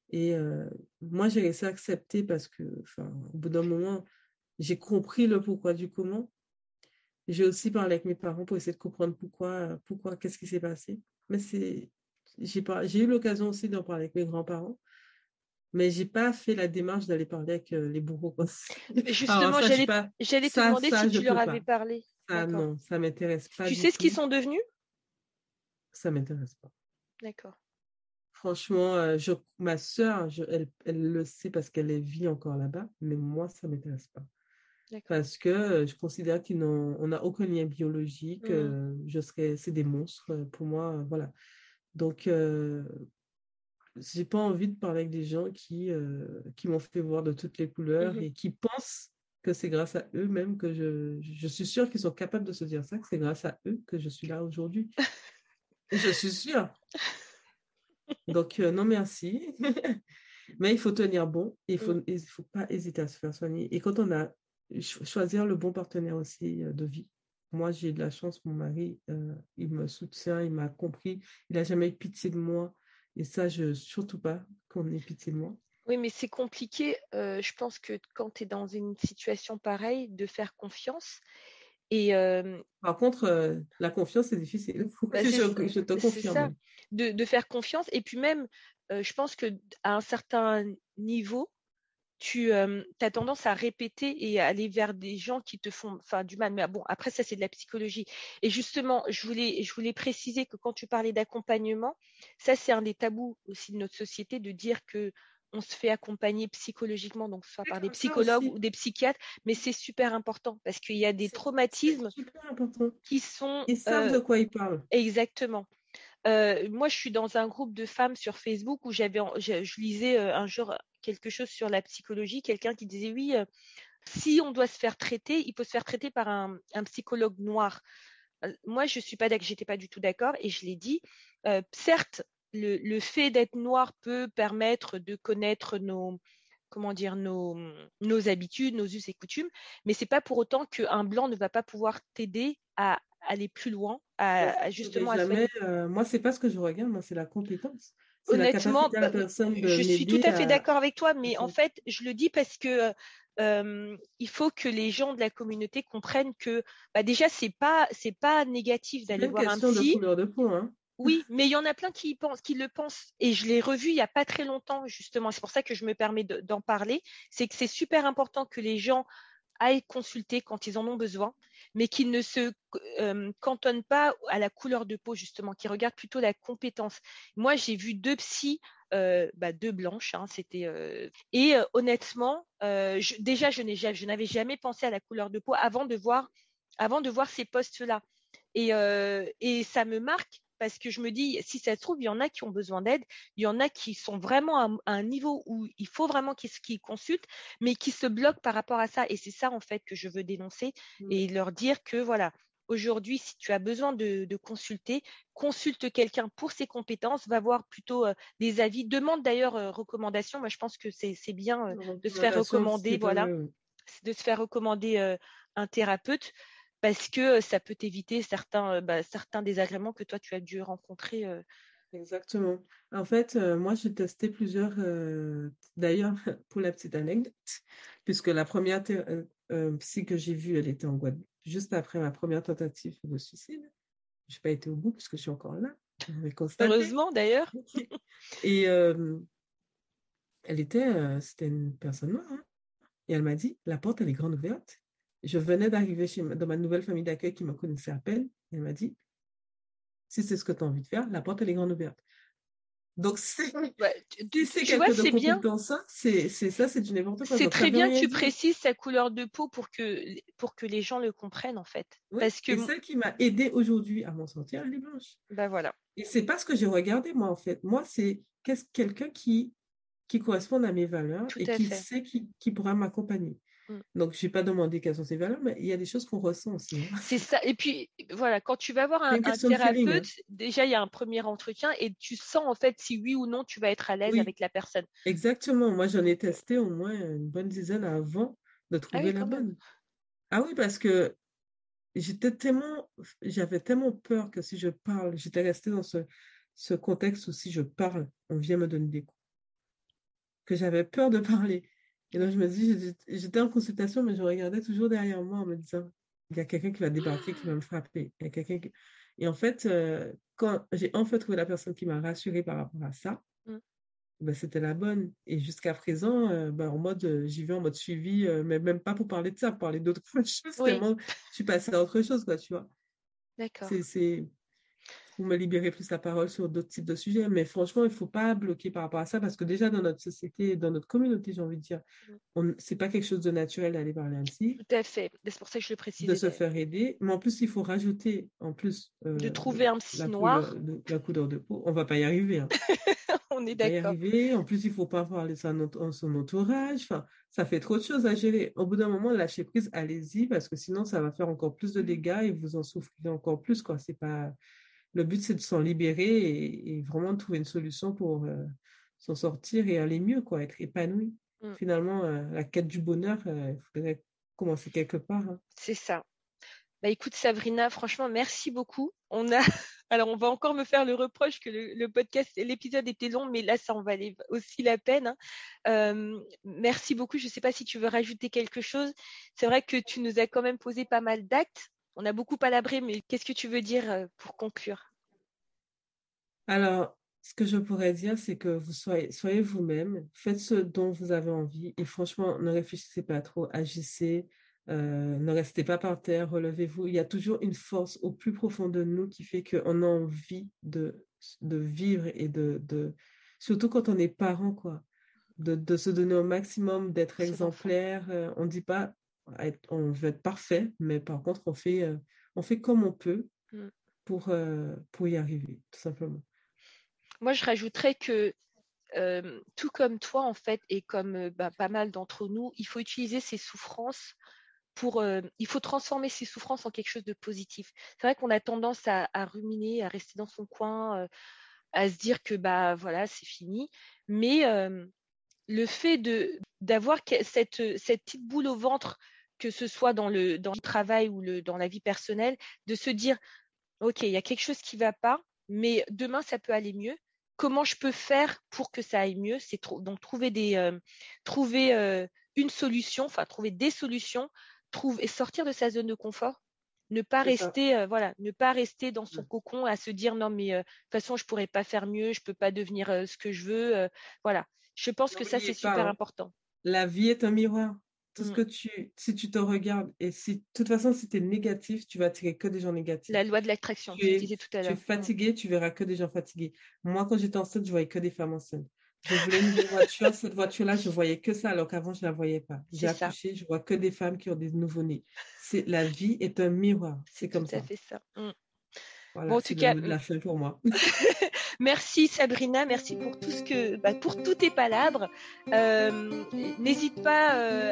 Speaker 2: Et moi, j'ai réussi à accepter parce que, enfin, au bout d'un moment, j'ai compris le pourquoi du comment. J'ai aussi parlé avec mes parents pour essayer de comprendre pourquoi, qu'est-ce qui s'est passé. Mais j'ai eu l'occasion aussi d'en parler avec mes grands-parents, mais j'ai pas fait la démarche d'aller parler avec les bourreaux, quoi.
Speaker 1: Mais
Speaker 2: Alors
Speaker 1: justement,
Speaker 2: ça, je suis pas,
Speaker 1: j'allais te demander si
Speaker 2: je
Speaker 1: tu leur
Speaker 2: peux
Speaker 1: avais
Speaker 2: pas.
Speaker 1: parlé.
Speaker 2: Ça,
Speaker 1: D'accord.
Speaker 2: non, ça m'intéresse pas
Speaker 1: Tu
Speaker 2: du
Speaker 1: sais ce qu'ils
Speaker 2: tout.
Speaker 1: sont devenus?
Speaker 2: Ça m'intéresse pas.
Speaker 1: D'accord,
Speaker 2: Franchement, ma sœur, elle le sait parce qu'elle vit encore là-bas, mais moi, ça m'intéresse pas.
Speaker 1: d'accord.
Speaker 2: Parce que je considère on n'a aucun lien biologique.
Speaker 1: Hmm.
Speaker 2: C'est des monstres pour moi, voilà. Donc, j'ai pas envie de parler avec des gens qui m'ont fait voir de toutes les couleurs
Speaker 1: Mhm.
Speaker 2: et qui pensent que c'est grâce à eux-mêmes que je suis sûre qu'ils sont capables de se dire ça, que c'est grâce à eux que je suis là aujourd'hui. Je suis sûre. Donc, non, merci. Mais il faut tenir bon,
Speaker 1: Hmm.
Speaker 2: il faut pas hésiter à se faire soigner. Et quand on a choisir le bon partenaire aussi de vie. Moi, j'ai de la chance, mon mari, il me soutient, il m'a compris, il n'a jamais eu pitié de moi. Et ça, surtout pas qu'on ait pitié de moi.
Speaker 1: Oui, mais c'est compliqué. Je pense que quand tu es dans une situation pareille, de faire confiance. Et
Speaker 2: Par contre, la confiance, c'est difficile. Il faut que
Speaker 1: bah,
Speaker 2: je te
Speaker 1: c'est ça,
Speaker 2: confirme.
Speaker 1: de faire confiance. Et puis même, je pense que à un certain niveau, tu as tendance à répéter et à aller vers des gens qui te font enfin, du mal. Mais bon, après, ça, c'est de la psychologie. Et justement, je voulais préciser que quand tu parlais d'accompagnement, ça, c'est un des tabous aussi de notre société, de dire que on se fait accompagner psychologiquement, donc soit par des
Speaker 2: D'accord, ça
Speaker 1: psychologues
Speaker 2: aussi,
Speaker 1: ou des psychiatres, mais c'est super important parce qu'il y a des
Speaker 2: c'est
Speaker 1: traumatismes
Speaker 2: super important.
Speaker 1: qui sont
Speaker 2: Ils savent de quoi ils parlent.
Speaker 1: exactement. Moi, je suis dans un groupe de femmes sur Facebook où je lisais un jour quelque chose sur la psychologie, quelqu'un qui disait oui, si on doit se faire traiter, il faut se faire traiter par un psychologue noir. Moi, j'étais pas du tout d'accord et je l'ai dit. Certes, le fait d'être noir peut permettre de connaître comment dire, nos habitudes, nos us et coutumes, mais c'est pas pour autant qu'un blanc ne va pas pouvoir t'aider à aller plus loin,
Speaker 2: En fait, je vais
Speaker 1: justement à
Speaker 2: jamais.
Speaker 1: soigner.
Speaker 2: Moi, c'est pas ce que je regarde, moi, c'est la compétence. C'est la
Speaker 1: Honnêtement,
Speaker 2: capacité à la personne de
Speaker 1: je suis tout
Speaker 2: m'aider
Speaker 1: à fait
Speaker 2: à.
Speaker 1: d'accord avec toi, mais en fait, je le dis parce que il faut que les gens de la communauté comprennent que bah, déjà, c'est pas négatif
Speaker 2: C'est pas
Speaker 1: d'aller
Speaker 2: une
Speaker 1: voir un
Speaker 2: question de
Speaker 1: psy.
Speaker 2: couleur de peau, hein.
Speaker 1: Oui, mais il y en a plein qui y pensent, qui le pensent. Et je l'ai revu il n'y a pas très longtemps, justement. C'est pour ça que je me permets d'en parler. C'est que c'est super important que les gens aillent consulter quand ils en ont besoin, mais qu'ils ne se cantonnent pas à la couleur de peau, justement, qui regardent plutôt la compétence. Moi, j'ai vu deux psys, deux blanches, hein, et honnêtement, déjà, je n'avais jamais pensé à la couleur de peau avant de voir ces postes-là. Et ça me marque parce que je me dis, si ça se trouve, il y en a qui ont besoin d'aide, il y en a qui sont vraiment à un niveau où il faut vraiment qu'ils consultent, mais qui se bloquent par rapport à ça. Et c'est ça, en fait, que je veux dénoncer
Speaker 2: Mm.
Speaker 1: et leur dire que, voilà, aujourd'hui, si tu as besoin de consulter, consulte quelqu'un pour ses compétences, va voir plutôt des avis, demande d'ailleurs recommandation. Moi, je pense que c'est bien
Speaker 2: Une
Speaker 1: de se faire
Speaker 2: recommandation
Speaker 1: recommander, voilà,
Speaker 2: psychologue.
Speaker 1: de se faire recommander un thérapeute parce que ça peut éviter certains désagréments que toi tu as dû rencontrer.
Speaker 2: Exactement. En fait, moi, j'ai testé plusieurs. D'ailleurs, pour la petite anecdote, puisque la première psy que j'ai vue, elle était en Guadeloupe, juste après ma première tentative de suicide. Je n'ai pas été au bout puisque je suis encore là. Vous avez constaté.
Speaker 1: Heureusement d'ailleurs.
Speaker 2: Et c'était une personne noire, hein. Et elle m'a dit, la porte, elle est grande ouverte. Je venais d'arriver dans ma nouvelle famille d'accueil qui me connaissait à peine. Et elle m'a dit, si c'est ce que tu as envie de faire, la porte, elle est grande ouverte. Donc,
Speaker 1: Bah,
Speaker 2: si c'est
Speaker 1: tu vois,
Speaker 2: quelqu'un de
Speaker 1: c'est bien.
Speaker 2: compétent, c'est du n'importe quoi.
Speaker 1: C'est
Speaker 2: Donc, ça
Speaker 1: très
Speaker 2: veut
Speaker 1: bien que
Speaker 2: rien
Speaker 1: tu
Speaker 2: dire.
Speaker 1: précises sa couleur de peau pour que les gens le comprennent en fait.
Speaker 2: Oui.
Speaker 1: Parce
Speaker 2: Et
Speaker 1: que
Speaker 2: celle qui m'a aidée aujourd'hui à m'en sortir, elle est blanche.
Speaker 1: bah voilà,
Speaker 2: Et c'est pas ce que j'ai regardé, moi, en fait. Moi, c'est quelqu'un qui correspond à mes valeurs
Speaker 1: tout
Speaker 2: et
Speaker 1: à
Speaker 2: qui
Speaker 1: fait.
Speaker 2: sait qui pourra m'accompagner.
Speaker 1: Mm.
Speaker 2: Donc, je n'ai pas demandé quelles sont ses valeurs, mais il y a des choses qu'on ressent aussi, hein.
Speaker 1: C'est ça. Et puis voilà, quand tu vas voir
Speaker 2: C'est une
Speaker 1: un
Speaker 2: question de feeling,
Speaker 1: thérapeute,
Speaker 2: hein.
Speaker 1: déjà il y a un premier entretien et tu sens en fait si oui ou non tu vas être à l'aise
Speaker 2: Oui,
Speaker 1: avec la personne.
Speaker 2: exactement. Moi, j'en ai testé au moins une bonne dizaine avant de
Speaker 1: Ah
Speaker 2: trouver
Speaker 1: oui,
Speaker 2: la
Speaker 1: quand même.
Speaker 2: bonne. Ah oui, parce que j'avais tellement peur que si je parle, j'étais restée dans ce contexte où si je parle, on vient me donner des coups. que j'avais peur de parler. Et donc, je me dis, j'étais en consultation, mais je regardais toujours derrière moi en me disant, il y a quelqu'un qui va débarquer, qui va me frapper. Il y a quelqu'un qui... Et en fait, quand j'ai enfin trouvé la personne qui m'a rassurée par rapport à ça,
Speaker 1: Mm.
Speaker 2: ben, c'était la bonne. Et jusqu'à présent, ben, en mode, j'y vais en mode suivi, mais même pas pour parler de ça, pour parler d'autres choses.
Speaker 1: Oui,
Speaker 2: Vraiment, je suis passée à autre chose, quoi, tu vois.
Speaker 1: d'accord.
Speaker 2: C'est pour me libérer plus la parole sur d'autres types de sujets. Mais franchement, il ne faut pas bloquer par rapport à ça parce que déjà dans notre société, dans notre communauté, j'ai envie de dire,
Speaker 1: Mm.
Speaker 2: c'est pas quelque chose de naturel d'aller parler ainsi,
Speaker 1: Tout à fait. C'est pour ça que je le
Speaker 2: de
Speaker 1: précisais
Speaker 2: se
Speaker 1: d'ailleurs.
Speaker 2: faire aider. Mais en plus, il faut rajouter en plus
Speaker 1: De trouver un psy noir,
Speaker 2: la couleur de peau. On va pas y arriver, hein.
Speaker 1: on est
Speaker 2: On va y
Speaker 1: d'accord.
Speaker 2: arriver. En plus, il faut pas parler de ça en son entourage. Enfin, ça fait trop de choses à gérer. Au bout d'un moment, lâchez prise, allez-y parce que sinon, ça va faire encore plus de dégâts et vous en souffrirez encore plus, quoi. C'est pas... Le but, c'est de s'en libérer et vraiment de trouver une solution pour s'en sortir et aller mieux, quoi, être épanoui.
Speaker 1: Mm.
Speaker 2: Finalement, la quête du bonheur, il faudrait commencer quelque part, hein.
Speaker 1: C'est ça. Bah écoute Sabrina, franchement, merci beaucoup. On a, alors on va encore me faire le reproche que le podcast, l'épisode était long, mais là ça en valait aussi la peine, hein. Merci beaucoup. Je ne sais pas si tu veux rajouter quelque chose. C'est vrai que tu nous as quand même posé pas mal d'actes. On a beaucoup palabré, mais qu'est-ce que tu veux dire pour conclure?
Speaker 2: Alors, ce que je pourrais dire, c'est que soyez vous-même, faites ce dont vous avez envie et franchement, ne réfléchissez pas trop, agissez, ne restez pas par terre, relevez-vous. Il y a toujours une force au plus profond de nous qui fait qu'on a envie de vivre et surtout quand on est parent, quoi, de se donner au maximum, d'être
Speaker 1: Son enfant.
Speaker 2: exemplaire. On ne dit pas on veut être parfait, mais par contre, on fait comme on peut
Speaker 1: Mm.
Speaker 2: pour y arriver, tout simplement.
Speaker 1: Moi, je rajouterais que tout comme toi, en fait, et comme pas mal d'entre nous, il faut utiliser ces souffrances il faut transformer ces souffrances en quelque chose de positif. C'est vrai qu'on a tendance à ruminer, à rester dans son coin, à se dire que bah voilà, c'est fini. Mais le fait d'avoir cette petite boule au ventre, que ce soit dans le travail ou dans la vie personnelle, de se dire ok, il y a quelque chose qui ne va pas, mais demain ça peut aller mieux. Comment je peux faire pour que ça aille mieux? C'est donc trouver une solution, enfin trouver des solutions, et sortir de sa zone de confort. Ne pas
Speaker 2: C'est ça.
Speaker 1: rester, voilà, ne pas rester dans son cocon à se dire non mais de toute façon je pourrais pas faire mieux, je peux pas devenir ce que je veux, voilà. Je pense que ça c'est
Speaker 2: N'oubliez pas,
Speaker 1: super
Speaker 2: hein,
Speaker 1: important.
Speaker 2: la vie est un miroir.
Speaker 1: Mm.
Speaker 2: Si tu te regardes et si, de toute façon, si tu es négatif, tu vas attirer que des gens négatifs.
Speaker 1: La loi de l'attraction, tu disais tout à
Speaker 2: Tu es
Speaker 1: l'heure. Mm.
Speaker 2: fatigué, tu verras que des gens fatigués. Moi, quand j'étais enceinte, je voyais que des femmes enceintes. Je voulais une nouvelle voiture. Cette voiture-là, je voyais que ça, alors qu'avant, je ne la voyais pas. J'ai
Speaker 1: C'est ça,
Speaker 2: accouché, je vois que des femmes qui ont des nouveau-nés. La vie est un miroir.
Speaker 1: c'est
Speaker 2: C'est
Speaker 1: tout
Speaker 2: comme
Speaker 1: à
Speaker 2: ça.
Speaker 1: fait ça. Mm. Bon,
Speaker 2: Voilà,
Speaker 1: en tout
Speaker 2: c'est le
Speaker 1: cas,
Speaker 2: mot de la fin pour moi.
Speaker 1: merci Sabrina, merci pour tout pour tous tes palabres. N'hésite pas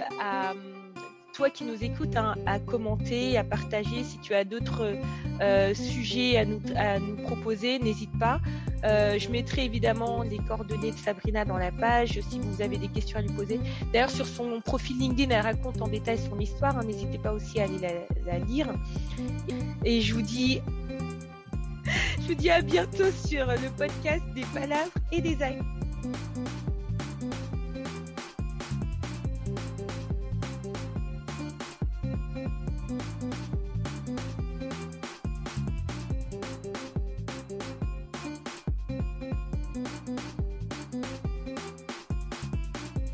Speaker 1: toi qui nous écoutes, hein, à commenter, à partager. Si tu as d'autres sujets à nous proposer, n'hésite pas. Je mettrai évidemment les coordonnées de Sabrina dans la page si vous avez des questions à lui poser. D'ailleurs, sur son profil LinkedIn, elle raconte en détail son histoire, hein. N'hésitez pas aussi à aller la lire. Et je vous dis à bientôt sur le podcast des palabres et des actes.